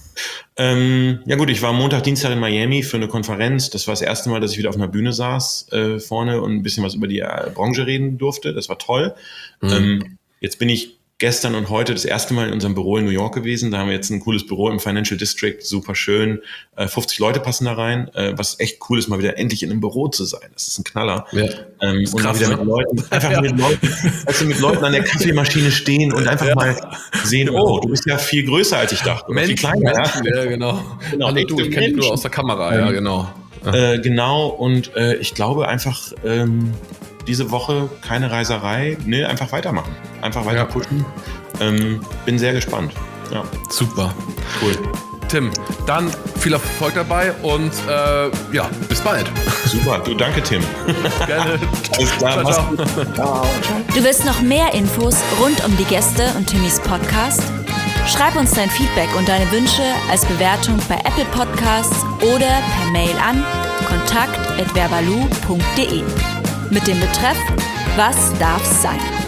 [SPEAKER 3] Ähm, ja gut, ich war Montag, Dienstag in Miami für eine Konferenz. Das war das erste Mal, dass ich wieder auf einer Bühne saß äh, vorne und ein bisschen was über die äh, Branche reden durfte. Das war toll. Mhm. Ähm, jetzt bin ich gestern und heute das erste Mal in unserem Büro in New York gewesen. Da haben wir jetzt ein cooles Büro im Financial District, super schön. Äh, fünfzig Leute passen da rein, äh, was echt cool ist, mal wieder endlich in einem Büro zu sein. Das ist ein Knaller.
[SPEAKER 2] Ja.
[SPEAKER 3] Ähm,
[SPEAKER 2] ist
[SPEAKER 3] und
[SPEAKER 2] krass,
[SPEAKER 3] mal wieder
[SPEAKER 2] ne?
[SPEAKER 3] mit Leuten, einfach ja. mit Leuten, also mit Leuten an der Kaffeemaschine stehen und einfach ja. mal sehen, genau. oh, du bist ja viel größer als ich dachte.
[SPEAKER 2] Menschen,
[SPEAKER 3] viel kleiner,
[SPEAKER 2] Menschen, ja, genau.
[SPEAKER 3] genau.
[SPEAKER 2] Hallo, du, ich kenne dich nur aus der Kamera,
[SPEAKER 3] ähm,
[SPEAKER 2] ja, genau. Ja.
[SPEAKER 3] Äh, genau, und äh, ich glaube einfach, ähm, diese Woche keine Reiserei, ne, einfach weitermachen. Einfach weiter ja. pushen. Ähm, bin sehr gespannt. Ja.
[SPEAKER 2] Super.
[SPEAKER 3] Cool.
[SPEAKER 2] Tim, dann viel Erfolg dabei und äh, ja, bis bald.
[SPEAKER 3] Super, du, danke Tim.
[SPEAKER 2] Gerne.
[SPEAKER 3] Alles klar,
[SPEAKER 2] ciao, ciao.
[SPEAKER 3] Ciao.
[SPEAKER 1] Du willst noch mehr Infos rund um die Gäste und Timmys Podcast? Schreib uns dein Feedback und deine Wünsche als Bewertung bei Apple Podcasts oder per Mail an kontakt at verbalu punkt de mit dem Betreff Was darf's sein?